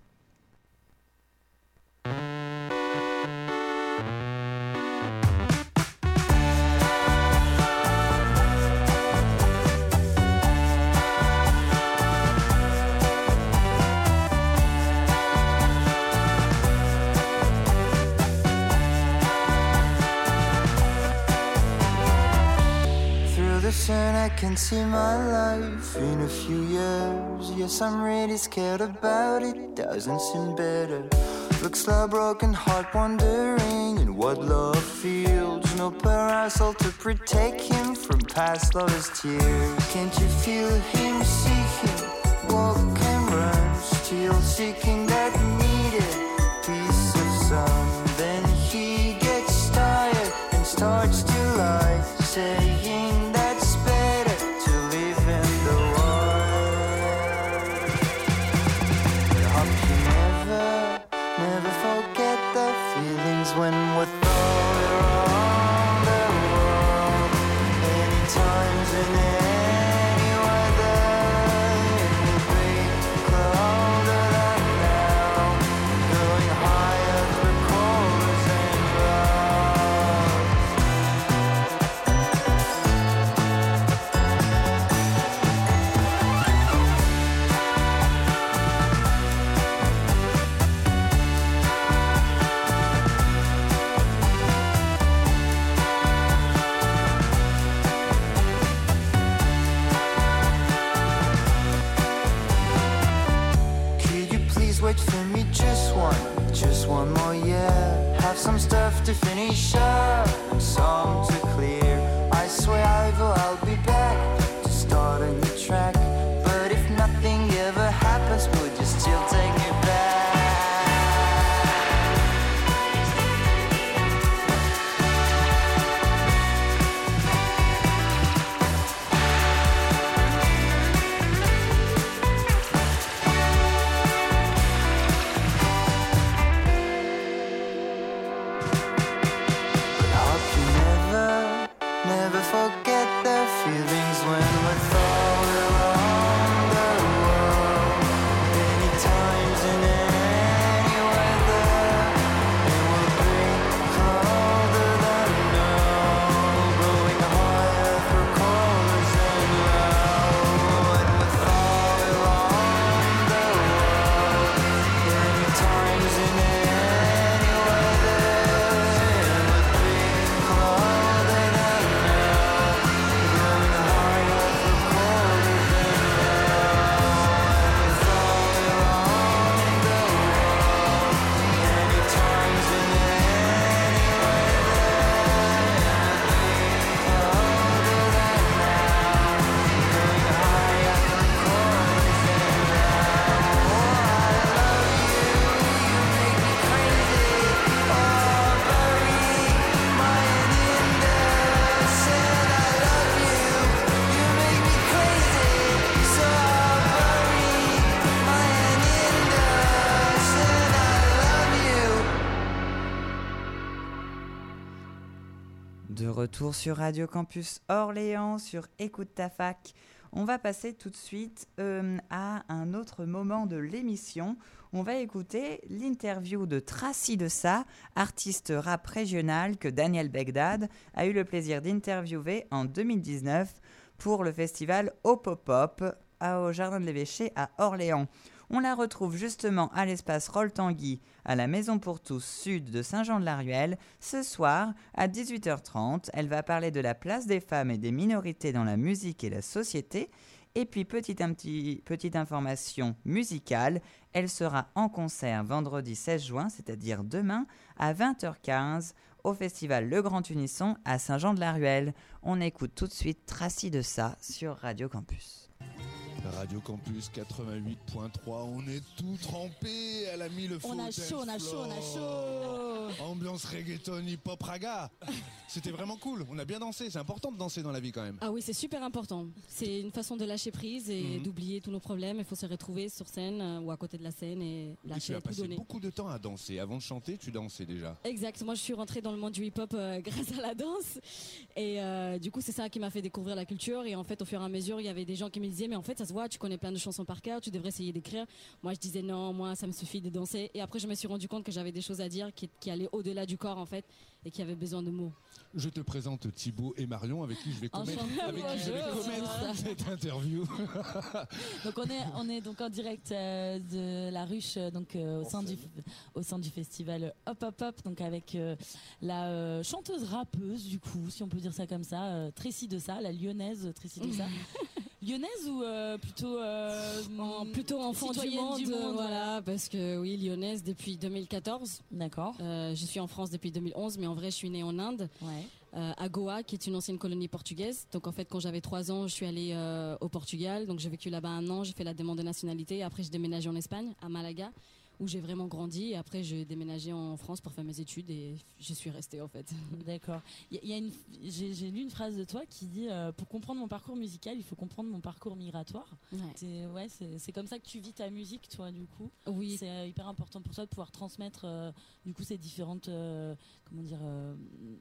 And I can see my life in a few years. Yes, I'm really scared about it. Doesn't seem better. Looks like a broken heart wondering in what love feels. No parasol to protect him from past lovers' tears. Can't you feel him, see him, walk and run, still seeking that needed piece of sun. Then he gets tired and starts to lie, saying that when we're around the world, any times in any weather, in the big clouder than now, going higher through chorus and round. some stuff to finish up, some to clear. I swear I will, I'll be back to start a new track. But if nothing ever happens, would you still take me back? Never forget the feelings when we're far around the world. Many times in any weather, it will be colder than now, blowing higher for colors and low. When we're far around the world, many times in any weather, it will be colder than De retour sur Radio Campus Orléans, sur Écoute ta fac. On va passer tout de suite euh, à un autre moment de l'émission. On va écouter l'interview de Tracy Dessa, artiste rap régional que Daniel Begdad a eu le plaisir d'interviewer en deux mille dix-neuf pour le festival Hop-Hop-Hop au Jardin de l'Évêché à Orléans. On la retrouve justement à l'espace Roll-Tanguy, à la Maison pour tous sud de Saint-Jean-de-la-Ruelle, ce soir à dix-huit heures trente. Elle va parler de la place des femmes et des minorités dans la musique et la société. Et puis, petite, un petit, petite information musicale, elle sera en concert vendredi seize juin, c'est-à-dire demain, à vingt heures quinze, au festival Le Grand Unisson à Saint-Jean-de-la-Ruelle. On écoute tout de suite Tracy Dessa sur Radio Campus. Radio Campus quatre-vingt-huit point trois, on est tout trempé, elle a mis le faux On a chaud, on a chaud, on a chaud. Ambiance reggaeton, hip-hop, raga. C'était vraiment cool, on a bien dansé, c'est important de danser dans la vie quand même. Ah oui, c'est super important. C'est une façon de lâcher prise et Mhm. d'oublier tous nos problèmes. Il faut se retrouver sur scène euh, ou à côté de la scène et Oui, tu lâcher, as tout passé donner. beaucoup de temps à danser, avant de chanter, tu dansais déjà. Exact, moi je suis rentrée dans le monde du hip-hop euh, grâce à la danse et euh, du coup c'est ça qui m'a fait découvrir la culture et en fait au fur et à mesure il y avait des gens qui me disaient mais en fait ça se voit, tu connais plein de chansons par cœur, tu devrais essayer d'écrire. Moi je disais non, moi ça me suffit de danser et après je me suis rendu compte que j'avais des choses à dire qui, qui allaient au-delà du corps en fait et qui avaient besoin de mots. Je te présente Thibaut et Marion avec qui je vais commettre, Enchanté. avec qui je vais Bonjour. commettre cette interview. Donc on est on est donc en direct euh, de la ruche euh, donc euh, au sein du au sein du festival Hop Hop Hop donc avec euh, la euh, chanteuse rappeuse du coup si on peut dire ça comme ça euh, Tracy Dessa, la lyonnaise Tracy Dessa. Lyonnaise ou euh, plutôt euh, En- plutôt enfant du citoyenne monde, du monde, voilà, parce que oui, lyonnaise depuis deux mille quatorze. D'accord. Euh, je suis en France depuis deux mille onze, mais en vrai, je suis née en Inde, Ouais. euh, à Goa, qui est une ancienne colonie portugaise. Donc en fait, quand j'avais trois ans, je suis allée euh, au Portugal. Donc j'ai vécu là-bas un an, j'ai fait la demande de nationalité. Après, j'ai déménagé en Espagne, à Malaga, où j'ai vraiment grandi. Et après, j'ai déménagé en France pour faire mes études et je suis restée en fait. D'accord. Il y a- il y a une, j'ai, j'ai lu une phrase de toi qui dit euh, pour comprendre mon parcours musical, il faut comprendre mon parcours migratoire. Ouais. C'est, ouais, c'est, c'est comme ça que tu vis ta musique, toi, du coup. Oui. C'est euh, hyper important pour toi de pouvoir transmettre, euh, du coup, ces différentes, euh, comment dire, euh,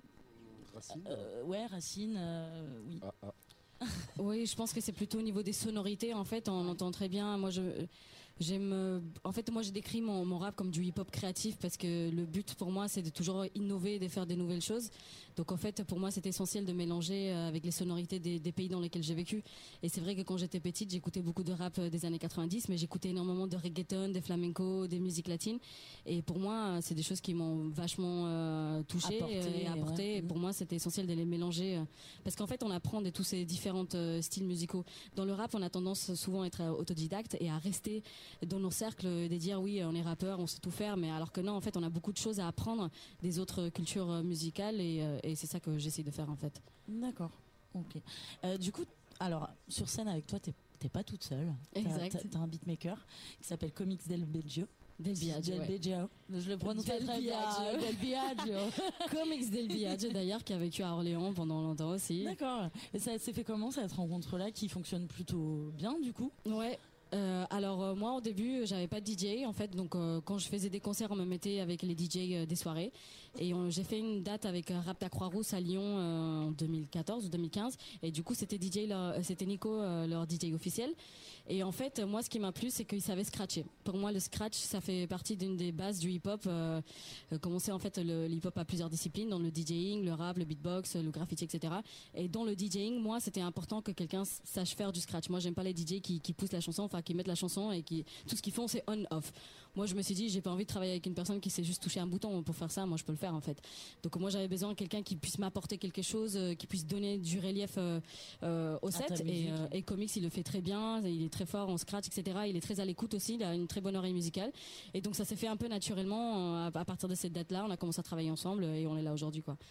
Racines. euh, ouais, racines, euh, oui. Ah, ah. Oui, je pense que c'est plutôt au niveau des sonorités. En fait, on entend très bien. Moi, je j'aime. euh, En fait, moi, j'ai décrit mon, mon rap comme du hip-hop créatif parce que le but pour moi, c'est de toujours innover, et de faire des nouvelles choses. Donc, en fait, pour moi, c'est essentiel de mélanger euh, avec les sonorités des, des pays dans lesquels j'ai vécu. Et c'est vrai que quand j'étais petite, j'écoutais beaucoup de rap euh, des années quatre-vingt-dix, mais j'écoutais énormément de reggaeton, des flamenco, des musiques latines. Et pour moi, c'est des choses qui m'ont vachement euh, touchée Apporté, euh, et apporté. ouais. Et pour moi, c'était essentiel de les mélanger euh, parce qu'en fait, on apprend de tous ces différents euh, styles musicaux. Dans le rap, on a tendance souvent à être euh, autodidacte et à rester dans nos cercles, de dire oui, on est rappeur, on sait tout faire, mais alors que non, en fait, on a beaucoup de choses à apprendre des autres cultures euh, musicales et, euh, et c'est ça que j'essaie de faire en fait. D'accord. Ok. Euh, du coup, alors sur scène avec toi, t'es t'es pas toute seule. Exact. T'as, t'as un beatmaker qui s'appelle Comics Del Biagio. Del Biagio, Del ouais. Biagio. Je le prononce Del très bien. Biagio. Del Biagio. Comics Del Biagio d'ailleurs, qui a vécu à Orléans pendant longtemps aussi. D'accord. Et ça s'est fait comment cette rencontre-là, qui fonctionne plutôt bien du coup? Ouais. Euh, alors euh, moi au début j'avais pas de D J en fait, donc euh, quand je faisais des concerts on me mettait avec les D J euh, des soirées et on, j'ai fait une date avec euh, Rap à Croix-Rousse à Lyon euh, en deux mille quatorze ou deux mille quinze et du coup c'était D J leur, c'était Nico euh, leur D J officiel et en fait moi ce qui m'a plu c'est qu'il savait scratcher. Pour moi le scratch ça fait partie d'une des bases du hip-hop. Euh, euh, comme on sait en fait le, le hip-hop a plusieurs disciplines, dans le DJing, le rap, le beatbox, le graffiti, et cetera. Et dans le DJing moi c'était important que quelqu'un sache faire du scratch. Moi j'aime pas les D J qui, qui poussent la chanson, enfin qui mettent la chanson et qui tout ce qu'ils font c'est on off. Moi je me suis dit j'ai pas envie de travailler avec une personne qui sait juste toucher un bouton pour faire ça, moi je peux le faire en fait. Donc moi j'avais besoin de quelqu'un qui puisse m'apporter quelque chose, euh, qui puisse donner du relief euh, euh, au set et, euh, et Comics il le fait très bien, il est très fort en scratch et cetera. Il est très à l'écoute aussi, il a une très bonne oreille musicale et donc ça s'est fait un peu naturellement euh, à, à partir de cette date là on a commencé à travailler ensemble et on est là aujourd'hui quoi.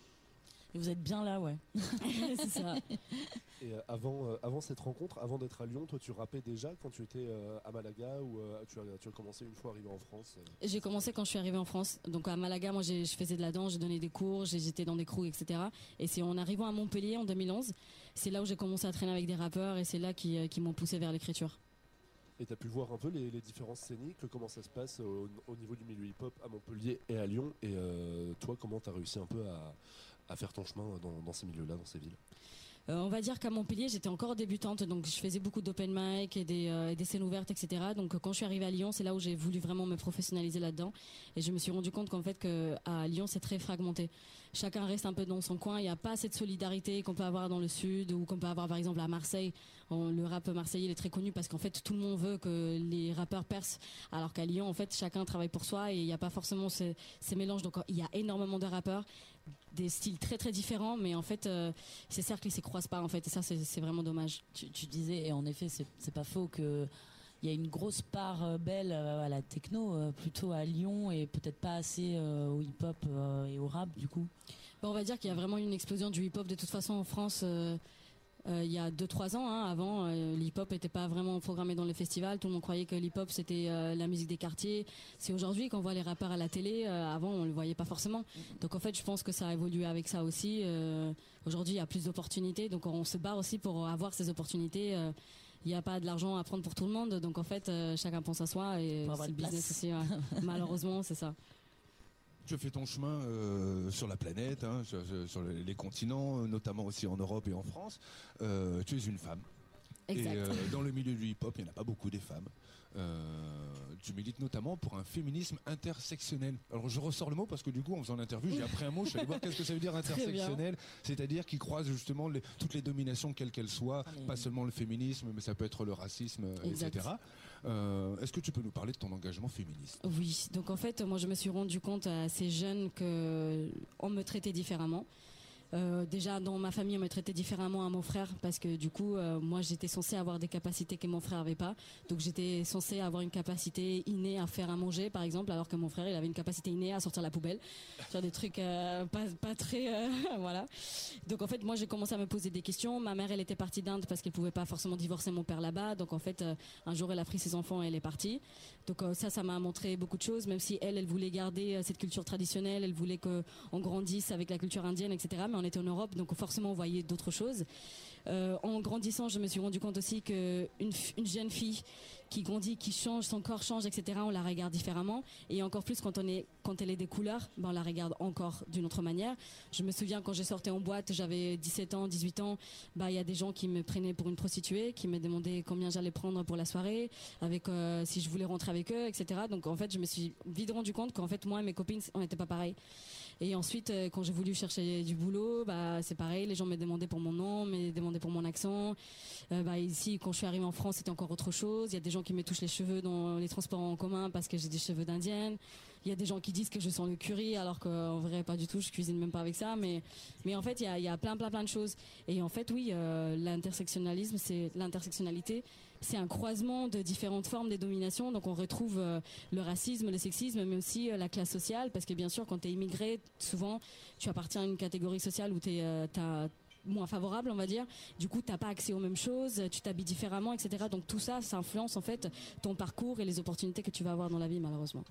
Et vous êtes bien là, ouais. C'est ça. Et euh, avant, euh, avant cette rencontre, avant d'être à Lyon, toi tu rappais déjà quand tu étais euh, à Malaga ou euh, tu, as, tu as commencé une fois arrivé en France euh... J'ai commencé quand je suis arrivée en France. Donc à Malaga, moi j'ai, je faisais de la danse, j'ai donné des cours, j'ai, j'étais dans des crews, et cetera. Et c'est en arrivant à Montpellier en deux mille onze, c'est là où j'ai commencé à traîner avec des rappeurs et c'est là qui, euh, qui m'ont poussé vers l'écriture. Et tu as pu voir un peu les, les différences scéniques, comment ça se passe au, au niveau du milieu hip-hop à Montpellier et à Lyon. Et euh, toi, comment tu as réussi un peu à, à faire ton chemin dans, dans ces milieux-là, dans ces villes? Euh, on va dire qu'à Montpellier, j'étais encore débutante, donc je faisais beaucoup d'open mic et des, euh, et des scènes ouvertes, et cetera. Donc quand je suis arrivée à Lyon, c'est là où j'ai voulu vraiment me professionnaliser là-dedans. Et je me suis rendu compte qu'en fait, que à Lyon, c'est très fragmenté. Chacun reste un peu dans son coin. Il n'y a pas cette solidarité qu'on peut avoir dans le sud ou qu'on peut avoir par exemple à Marseille. On, le rap marseillais il est très connu parce qu'en fait, tout le monde veut que les rappeurs percent. Alors qu'à Lyon, en fait, chacun travaille pour soi et il n'y a pas forcément ces, ces mélanges. Donc il y a énormément de rappeurs, des styles très très différents, mais en fait, euh, ces cercles ils se croisent pas en fait. Et ça, c'est, c'est vraiment dommage. Tu, tu disais, et en effet, c'est, c'est pas faux que il y a une grosse part euh, belle euh, à la techno, euh, plutôt à Lyon, et peut-être pas assez euh, au hip-hop euh, et au rap, du coup. Bon, on va dire qu'il y a vraiment une explosion du hip-hop de toute façon en France. Euh, Euh, il y a deux trois ans, hein, avant, euh, l'hip-hop n'était pas vraiment programmé dans les festivals. Tout le monde croyait que l'hip-hop c'était euh, la musique des quartiers. C'est aujourd'hui qu'on voit les rappeurs à la télé. Euh, avant, on le voyait pas forcément. Donc en fait, je pense que ça a évolué avec ça aussi. Euh, aujourd'hui, il y a plus d'opportunités, donc on se bat aussi pour avoir ces opportunités. Il euh, n'y a pas de l'argent à prendre pour tout le monde, donc en fait, euh, chacun pense à soi et c'est le business aussi. Ouais. Malheureusement, c'est ça. Tu fais ton chemin euh, sur la planète, hein, sur, sur les continents, notamment aussi en Europe et en France. Euh, tu es une femme. Exact. Et euh, dans le milieu du hip-hop, il n'y en a pas beaucoup des femmes. Euh, tu milites notamment pour un féminisme intersectionnel. Alors je ressors le mot parce que du coup en faisant l'interview j'ai appris un mot, je suis allé voir qu'est-ce que ça veut dire intersectionnel, c'est-à-dire qui croise justement les, toutes les dominations quelles qu'elles soient, ah, pas seulement le féminisme mais ça peut être le racisme, exact. et cetera. Euh, est-ce que tu peux nous parler de ton engagement féministe? Oui, donc en fait moi je me suis rendu compte assez jeune qu'on me traitait différemment. Euh, déjà dans ma famille on me traitait différemment à mon frère parce que du coup euh, moi j'étais censée avoir des capacités que mon frère avait pas, donc j'étais censée avoir une capacité innée à faire à manger par exemple, alors que mon frère il avait une capacité innée à sortir la poubelle, faire des trucs euh, pas, pas très euh, voilà. Donc en fait moi j'ai commencé à me poser des questions. Ma mère elle était partie d'Inde parce qu'elle pouvait pas forcément divorcer mon père là-bas, donc en fait euh, un jour elle a pris ses enfants et elle est partie. Donc euh, ça ça m'a montré beaucoup de choses, même si elle elle voulait garder euh, cette culture traditionnelle, elle voulait que on grandisse avec la culture indienne, etc. Mais on était en Europe, donc forcément on voyait d'autres choses. Euh, en grandissant, je me suis rendu compte aussi que une, une jeune fille qui grandit, qui change, son corps change, et cetera, on la regarde différemment. Et encore plus quand on est, quand elle est des couleurs, ben on la regarde encore d'une autre manière. Je me souviens quand j'ai sorti en boîte, j'avais dix-sept ans, dix-huit ans, bah il y a des gens qui me prenaient pour une prostituée, qui me demandaient combien j'allais prendre pour la soirée, avec euh, si je voulais rentrer avec eux, et cetera. Donc en fait, je me suis vite rendu compte qu'en fait moi et mes copines, on n'était pas pareils. Et ensuite, euh, quand j'ai voulu chercher du boulot, bah c'est pareil, les gens me demandaient pour mon nom, me demandaient pour mon accent. Euh, bah ici, quand je suis arrivée en France, c'était encore autre chose. Il y a des gens qui me touchent les cheveux dans les transports en commun parce que j'ai des cheveux d'indienne. il y a des gens qui disent que je sens le curry, alors qu'en vrai, pas du tout, je cuisine même pas avec ça. Mais, mais en fait, il y a, il y a plein, plein, plein de choses. Et en fait, oui, euh, l'intersectionnalisme, c'est l'intersectionnalité. C'est un croisement de différentes formes de domination. Donc on retrouve euh, le racisme, le sexisme, mais aussi euh, la classe sociale. Parce que bien sûr, quand tu es immigré, souvent, tu appartiens à une catégorie sociale où tu es euh, moins favorable, on va dire. Du coup, tu n'as pas accès aux mêmes choses, tu t'habilles différemment, et cetera. Donc tout ça, ça influence en fait ton parcours et les opportunités que tu vas avoir dans la vie, malheureusement.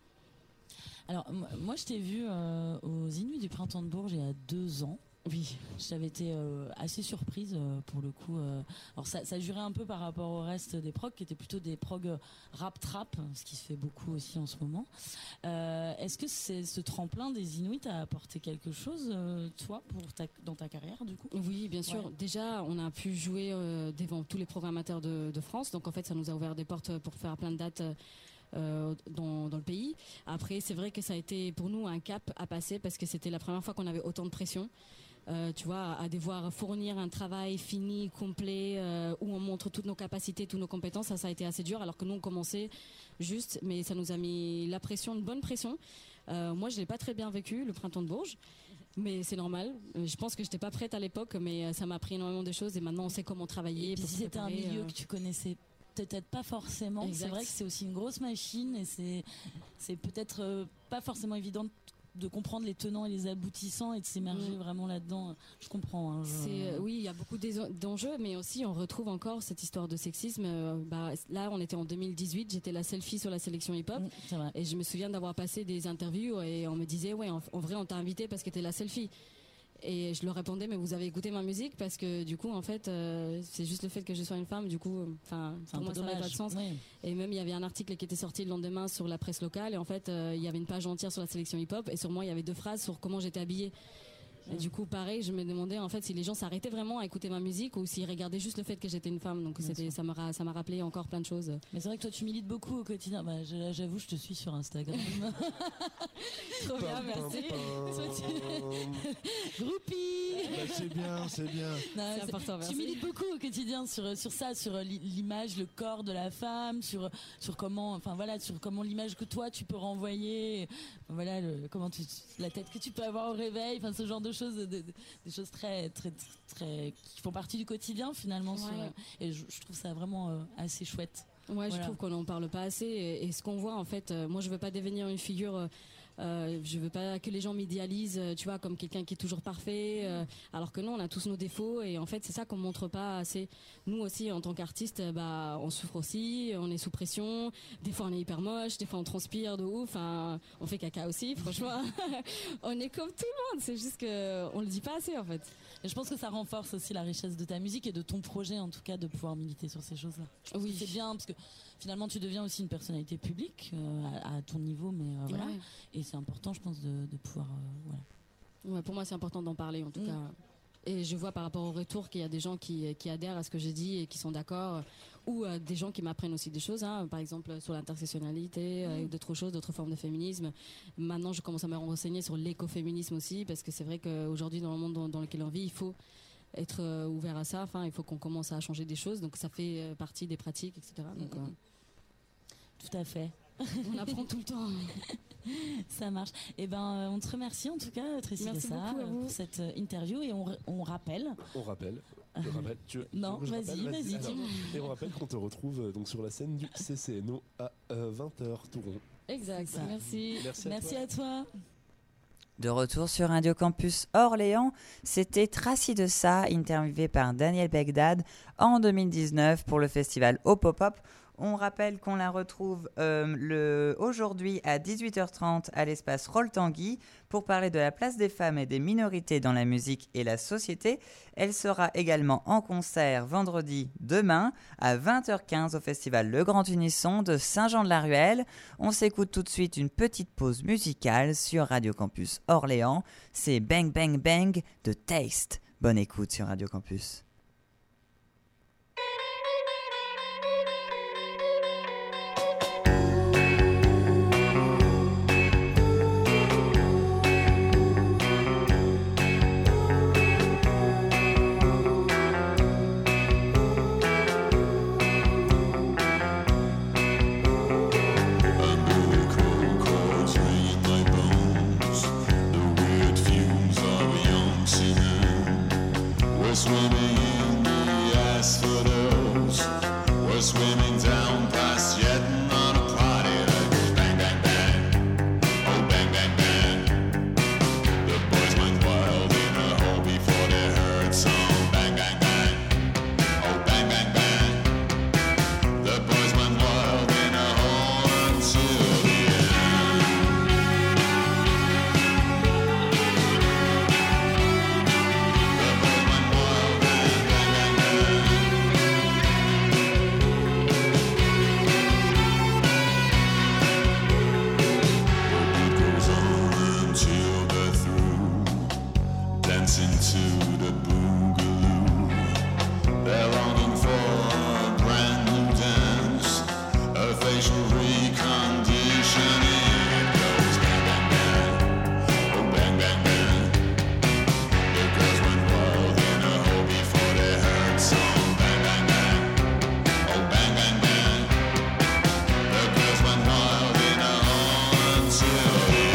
Alors, moi, je t'ai vu euh, aux Inuits du Printemps de Bourges il y a deux ans. Oui, j'avais été euh, assez surprise euh, pour le coup. Euh, alors ça, ça jurait un peu par rapport au reste des progs qui étaient plutôt des progs rap trap, ce qui se fait beaucoup aussi en ce moment. Euh, est-ce que c'est, ce tremplin des Inuits a apporté quelque chose, euh, toi, pour ta, dans ta carrière du coup ? Oui, bien sûr. Ouais. Déjà, on a pu jouer euh, devant tous les programmateurs de, de France, donc en fait, ça nous a ouvert des portes pour faire plein de dates. Euh, Euh, dans, dans le pays. Après, c'est vrai que ça a été pour nous un cap à passer parce que c'était la première fois qu'on avait autant de pression. Euh, tu vois, à devoir fournir un travail fini, complet, euh, où on montre toutes nos capacités, toutes nos compétences, ça, ça a été assez dur, alors que nous, on commençait juste, mais ça nous a mis la pression, une bonne pression. Euh, moi, je l'ai pas très bien vécu, le Printemps de Bourges. Mais c'est normal. Je pense que j'étais pas prête à l'époque, mais ça m'a appris énormément de choses et maintenant on sait comment travailler. Et puis pour c'était un milieu euh... que tu connaissais peut-être pas forcément. Exact. C'est vrai que c'est aussi une grosse machine et c'est, c'est peut-être euh, pas forcément évident de comprendre les tenants et les aboutissants et de s'immerger mmh. vraiment là-dedans. Je comprends. Hein, je... C'est, euh, oui, il y a beaucoup d'enjeux, mais aussi on retrouve encore cette histoire de sexisme. Euh, bah, là, on était en deux mille dix-huit, j'étais la seule fille sur la sélection hip-hop. Mmh, c'est vrai. Et je me souviens d'avoir passé des interviews et on me disait, ouais, en, en vrai, on t'a invité parce que t'es la seule fille. Et je leur répondais, mais vous avez écouté ma musique parce que du coup, en fait, euh, c'est juste le fait que je sois une femme. Du coup, enfin, pour moi, ça n'avait pas de sens. Oui. Et même, il y avait un article qui était sorti le lendemain sur la presse locale. Et en fait, euh, il y avait une page entière sur la sélection hip-hop. Et sur moi, il y avait deux phrases sur comment j'étais habillée. Et du coup, pareil, je me demandais en fait si les gens s'arrêtaient vraiment à écouter ma musique ou s'ils regardaient juste le fait que j'étais une femme. Donc c'était, ça m'a, ça m'a rappelé encore plein de choses. Mais c'est vrai que toi, tu milites beaucoup au quotidien. Bah, j'avoue, je te suis sur Instagram. Trop bien, merci. Groupie. Bah, c'est bien, c'est bien. Non, c'est important, merci. Tu milites beaucoup au quotidien sur sur ça, sur l'image, le corps de la femme, sur sur comment, enfin voilà, sur comment l'image que toi tu peux renvoyer, voilà, le, comment tu, la tête que tu peux avoir au réveil, enfin ce genre de choses, de, de, des choses très, très, très, très, qui font partie du quotidien finalement. Ouais. Sur, et je, je trouve ça vraiment euh, assez chouette. Ouais, voilà. Je trouve qu'on n'en parle pas assez. Et, et ce qu'on voit, en fait, euh, moi, je veux pas devenir une figure. Euh, Euh, je veux pas que les gens m'idéalisent, tu vois, comme quelqu'un qui est toujours parfait, euh, alors que non, on a tous nos défauts et en fait c'est ça qu'on montre pas assez. Nous aussi en tant qu'artistes, bah on souffre aussi, on est sous pression, des fois on est hyper moche, des fois on transpire de ouf, enfin, on fait caca aussi, franchement. On est comme tout le monde, c'est juste que on le dit pas assez en fait. Et je pense que ça renforce aussi la richesse de ta musique et de ton projet en tout cas de pouvoir militer sur ces choses-là. Oui, c'est bien parce que finalement tu deviens aussi une personnalité publique euh, à, à ton niveau, mais euh, voilà. Ouais. Et c'est important, je pense, de, de pouvoir, euh, voilà. Ouais, pour moi, c'est important d'en parler, en tout mmh. cas. Et je vois par rapport au retour qu'il y a des gens qui, qui adhèrent à ce que j'ai dit et qui sont d'accord, ou euh, des gens qui m'apprennent aussi des choses, hein, par exemple sur l'intersectionnalité, euh, mmh. d'autres choses, d'autres formes de féminisme. Maintenant, je commence à me renseigner sur l'écoféminisme aussi, parce que c'est vrai qu'aujourd'hui, dans le monde dans, dans lequel on vit, il faut être euh, ouvert à ça. Enfin, il faut qu'on commence à changer des choses. Donc, ça fait euh, partie des pratiques, et cetera. Donc, mmh. euh... Tout à fait. On apprend tout le temps. Ça marche. Et eh ben, on te remercie en tout cas, Tracy Lessard, pour cette interview et on, on rappelle. On rappelle. Je rappelle. Tu veux, non, tu veux vas-y, rappelle, vas-y. Alors, et on rappelle qu'on te retrouve donc sur la scène du C C N O à euh, vingt heures Touron. Exact. Merci. Merci, à, Merci toi. à toi. De retour sur Radio Campus Orléans, c'était Tracy Dessard, interviewée par Daniel Begdad en deux mille dix-neuf pour le festival Au Pop-Up. On rappelle qu'on la retrouve euh, le, aujourd'hui à dix-huit heures trente à l'espace Roll-Tanguy pour parler de la place des femmes et des minorités dans la musique et la société. Elle sera également en concert vendredi demain à vingt heures quinze au festival Le Grand Unisson de Saint-Jean-de-la-Ruelle. On s'écoute tout de suite une petite pause musicale sur Radio Campus Orléans. C'est Bang Bang Bang de Taste. Bonne écoute sur Radio Campus. Three swimming in the asphodels. We're swimming down past yet another party that goes bang, bang, bang. Oh, bang, bang, bang. The boys went wild in a hole before they heard some bang, bang, bang. Oh, bang, bang, bang. The boys went wild in a hole until the dancing to the boogaloo. They're longing for a brand new dance, a facial reconditioning. It goes bang, bang, bang, oh bang, bang, bang. The girls went wild in a hole before they heard some bang, bang, bang, oh bang, bang, bang. The girls went wild in a hole until the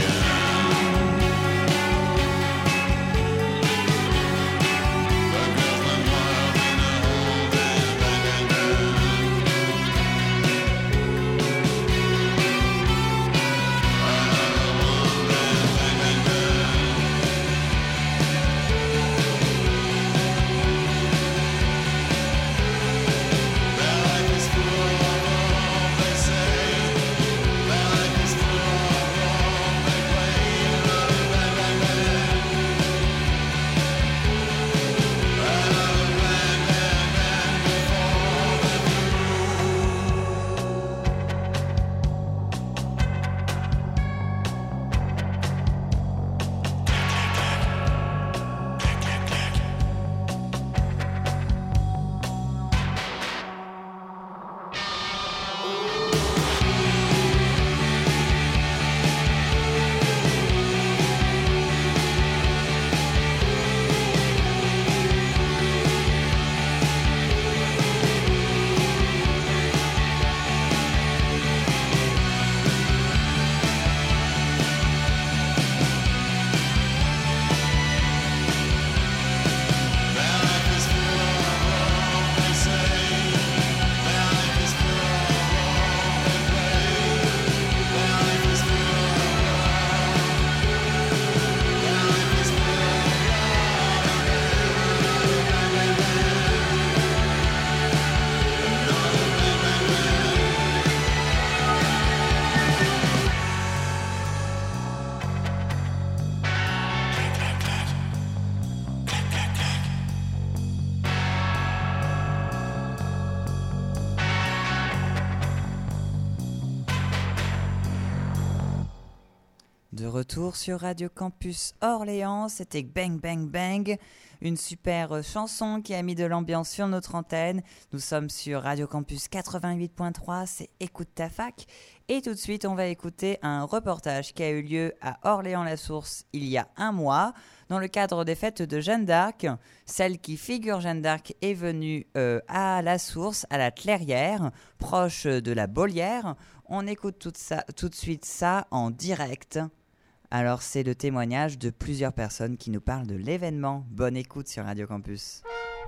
De retour sur Radio Campus Orléans, c'était Bang Bang Bang, une super chanson qui a mis de l'ambiance sur notre antenne. Nous sommes sur Radio Campus quatre-vingt-huit point trois, c'est Écoute ta fac. Et tout de suite, on va écouter un reportage qui a eu lieu à Orléans-la-Source il y a un mois, dans le cadre des fêtes de Jeanne d'Arc. Celle qui figure Jeanne d'Arc est venue euh, à la Source, à la Clairière, proche de la Bollière. On écoute tout, ça, tout de suite ça en direct. Alors, c'est le témoignage de plusieurs personnes qui nous parlent de l'événement. Bonne écoute sur Radio Campus.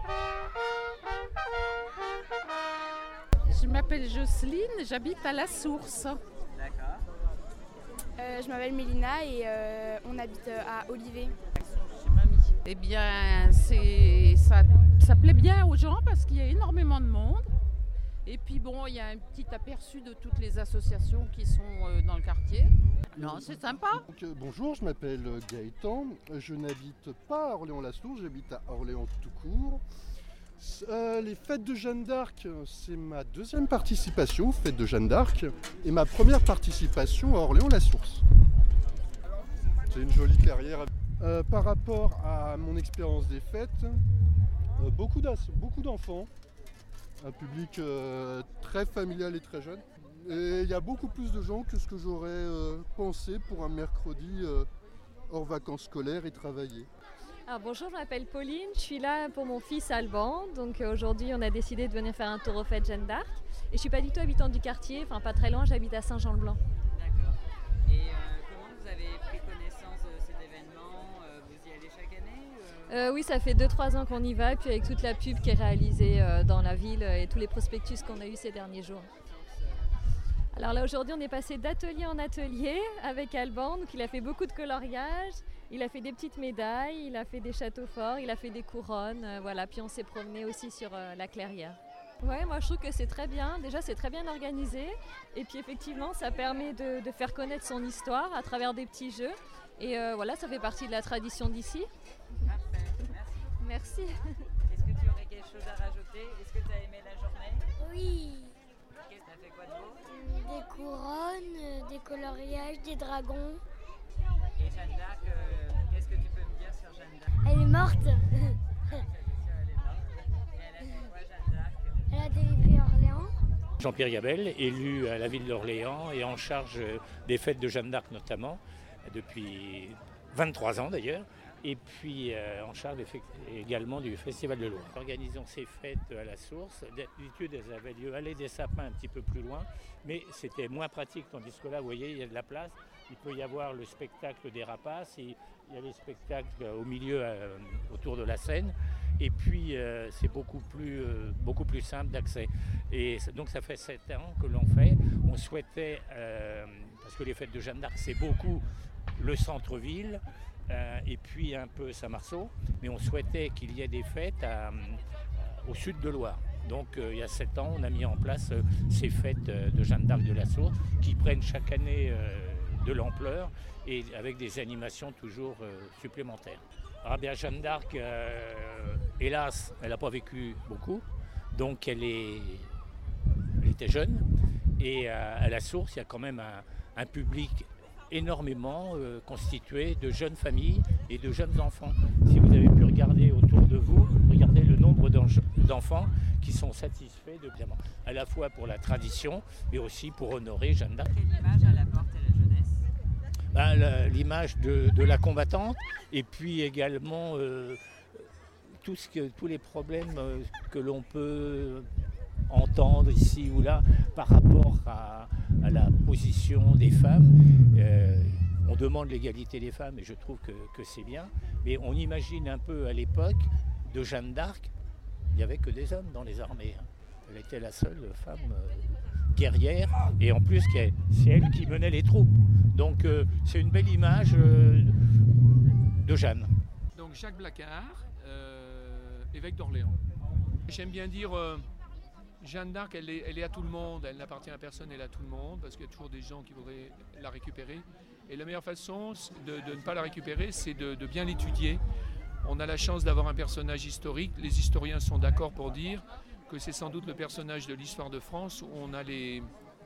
Je m'appelle Jocelyne, j'habite à La Source. D'accord. Euh, je m'appelle Mélina et euh, on habite à Olivet. Eh bien, c'est, ça, ça plaît bien aux gens parce qu'il y a énormément de monde. Et puis bon, il y a un petit aperçu de toutes les associations qui sont euh, dans le quartier. Non, c'est sympa. Donc, euh, bonjour, je m'appelle Gaëtan. Je n'habite pas à Orléans-la-Source, j'habite à Orléans tout court. Euh, les fêtes de Jeanne d'Arc, c'est ma deuxième participation aux fêtes de Jeanne d'Arc et ma première participation à Orléans-la-Source. C'est une jolie carrière. Euh, par rapport à mon expérience des fêtes, euh, beaucoup, beaucoup d'enfants, un public euh, très familial et très jeune. Et il y a beaucoup plus de gens que ce que j'aurais euh, pensé pour un mercredi euh, hors vacances scolaires et travailler. Alors bonjour, je m'appelle Pauline, je suis là pour mon fils Alban. Donc euh, aujourd'hui on a décidé de venir faire un tour aux fêtes Jeanne d'Arc. Et je suis pas du tout habitante du quartier, enfin pas très loin, j'habite à Saint-Jean-le-Blanc. D'accord. Et euh, comment vous avez pris connaissance de cet événement ? euh, Vous y allez chaque année euh... Euh, oui, ça fait deux trois ans qu'on y va, et puis avec toute la pub qui est réalisée euh, dans la ville euh, et tous les prospectus qu'on a eus ces derniers jours. Alors là, aujourd'hui, on est passé d'atelier en atelier avec Alban. Donc, il a fait beaucoup de coloriage, il a fait des petites médailles, il a fait des châteaux forts, il a fait des couronnes. Euh, voilà. Puis on s'est promené aussi sur euh, la clairière. Ouais, moi je trouve que c'est très bien. Déjà, c'est très bien organisé. Et puis effectivement, ça permet de, de faire connaître son histoire à travers des petits jeux. Et euh, voilà, ça fait partie de la tradition d'ici. Parfait, merci. Merci. Est-ce que tu aurais quelque chose à rajouter? Est-ce que tu as aimé la journée? Oui. Qu'est-ce que tu as fait quoi de beau? Des couronnes, des coloriages, des dragons. Et Jeanne d'Arc, euh, qu'est-ce que tu peux me dire sur Jeanne d'Arc? Elle est morte. Elle a délivré Orléans. Jean-Pierre Gabel, élu à la ville d'Orléans et en charge des fêtes de Jeanne d'Arc notamment, depuis vingt-trois ans d'ailleurs, et puis euh, en charge également du Festival de Loire. Organisons ces fêtes à la source. D'habitude, elles avaient lieu à l'allée des sapins un petit peu plus loin, mais c'était moins pratique, tandis que là, vous voyez, il y a de la place. Il peut y avoir le spectacle des rapaces, et il y a les spectacles au milieu, euh, autour de la scène. Et puis, euh, c'est beaucoup plus, euh, beaucoup plus simple d'accès. Et donc, ça fait sept ans que l'on fait. On souhaitait, euh, parce que les fêtes de Jeanne d'Arc, c'est beaucoup le centre-ville, euh, et puis un peu Saint-Marceau. Mais on souhaitait qu'il y ait des fêtes à, au sud de Loire. Donc, euh, il y a sept ans, on a mis en place euh, ces fêtes euh, de Jeanne d'Arc de la Source, qui prennent chaque année euh, de l'ampleur, et avec des animations toujours euh, supplémentaires. Ah bien, Jeanne d'Arc, euh, hélas, elle n'a pas vécu beaucoup, donc elle, est, elle était jeune, et à, à la source, il y a quand même un, un public énormément euh, constitué de jeunes familles et de jeunes enfants. Si vous avez pu regarder autour de vous, regardez le nombre d'enfants qui sont satisfaits, de, évidemment, à la fois pour la tradition, mais aussi pour honorer Jeanne d'Arc. Quelle image elle apporte à la jeunesse? Ben, l'image de, de la combattante, et puis également euh, tout ce que, tous les problèmes euh, que l'on peut entendre ici ou là par rapport à, à la position des femmes. Euh, on demande l'égalité des femmes, et je trouve que, que c'est bien, mais on imagine un peu à l'époque de Jeanne d'Arc, il n'y avait que des hommes dans les armées. Hein. Elle était la seule femme euh, guerrière, et en plus c'est elle qui menait les troupes. Donc euh, c'est une belle image euh, de Jeanne. Donc Jacques Blacard, euh, évêque d'Orléans. J'aime bien dire, euh, Jeanne d'Arc, elle est, elle est à tout le monde, elle n'appartient à personne, elle est à tout le monde, parce qu'il y a toujours des gens qui voudraient la récupérer. Et la meilleure façon de, de ne pas la récupérer, c'est de, de bien l'étudier. On a la chance d'avoir un personnage historique, les historiens sont d'accord pour dire que c'est sans doute le personnage de l'histoire de France où on a les,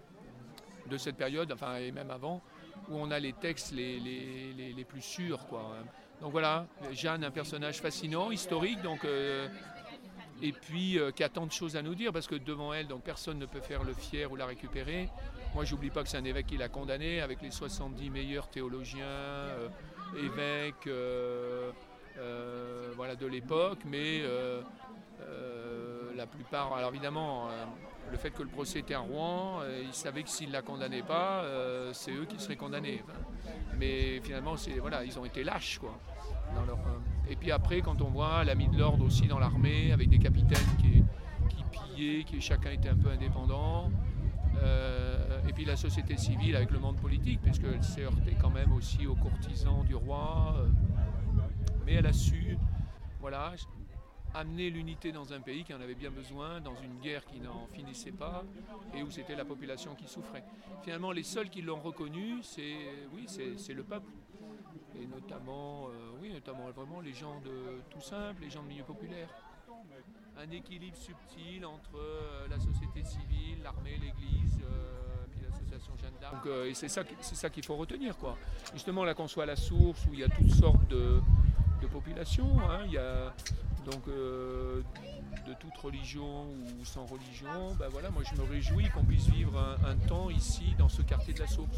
de cette période, enfin et même avant, où on a les textes les, les, les, les plus sûrs, quoi. Donc voilà, Jeanne, un personnage fascinant, historique, donc, euh, et puis euh, qui a tant de choses à nous dire, parce que devant elle, donc, personne ne peut faire le fier ou la récupérer. Moi, j'oublie pas que c'est un évêque qui l'a condamné, avec les soixante-dix meilleurs théologiens, euh, évêques euh, euh, voilà, de l'époque, mais euh, euh, la plupart, alors évidemment, euh, le fait que le procès était à Rouen, euh, ils savaient que s'ils ne la condamnaient pas, euh, c'est eux qui seraient condamnés. Enfin, mais finalement, voilà, ils ont été lâches, quoi. Dans leur, euh, et puis après, quand on voit l'ami de l'ordre aussi dans l'armée, avec des capitaines qui, qui pillaient, qui chacun était un peu indépendant, euh, et puis la société civile avec le monde politique, puisqu'elle s'est heurtée quand même aussi aux courtisans du roi, euh, mais elle a su, voilà, amener l'unité dans un pays qui en avait bien besoin, dans une guerre qui n'en finissait pas et où c'était la population qui souffrait. Finalement, les seuls qui l'ont reconnu, c'est oui, c'est le peuple. Et notamment, euh, oui, notamment vraiment les gens de tout simple, les gens de milieu populaire. Un équilibre subtil entre euh, la société civile, l'armée, l'église, euh, puis l'association Jeanne d'Arc. Donc, euh, et c'est ça, c'est ça qu'il faut retenir, quoi. Justement, là qu'on soit à la source, où il y a toutes sortes de, de populations, hein, il y a donc euh, de toute religion ou sans religion, ben voilà, moi je me réjouis qu'on puisse vivre un, un temps ici, dans ce quartier de la Source.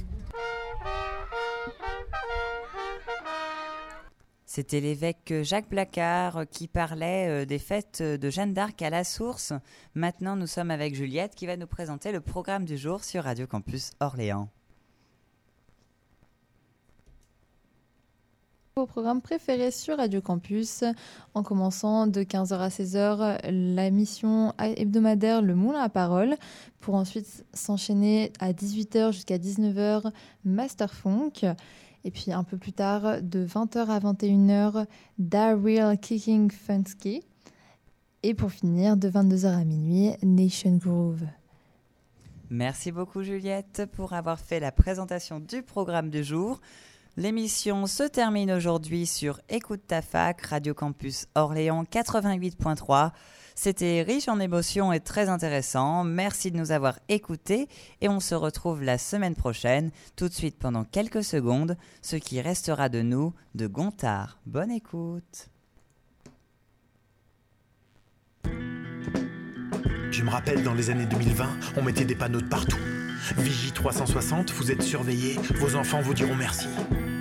C'était l'évêque Jacques Blacard qui parlait des fêtes de Jeanne d'Arc à la Source. Maintenant, nous sommes avec Juliette qui va nous présenter le programme du jour sur Radio Campus Orléans. Vos programmes préférés sur Radio Campus, en commençant de quinze heures à seize heures, la mission hebdomadaire Le Moulin à Parole, pour ensuite s'enchaîner à dix-huit heures jusqu'à dix-neuf heures, Master Funk. Et puis un peu plus tard, de vingt heures à vingt et une heures, Da Real Kicking Funky. Et pour finir, de vingt-deux heures à minuit, Nation Groove. Merci beaucoup Juliette pour avoir fait la présentation du programme du jour. L'émission se termine aujourd'hui sur Écoute ta fac, Radio Campus Orléans quatre-vingt-huit point trois. C'était riche en émotions et très intéressant. Merci de nous avoir écoutés et on se retrouve la semaine prochaine, tout de suite pendant quelques secondes, ce qui restera de nous de Gontard. Bonne écoute. Je me rappelle, dans les années deux mille vingt, on mettait des panneaux de partout. Vigie trois cent soixante, vous êtes surveillés, vos enfants vous diront merci.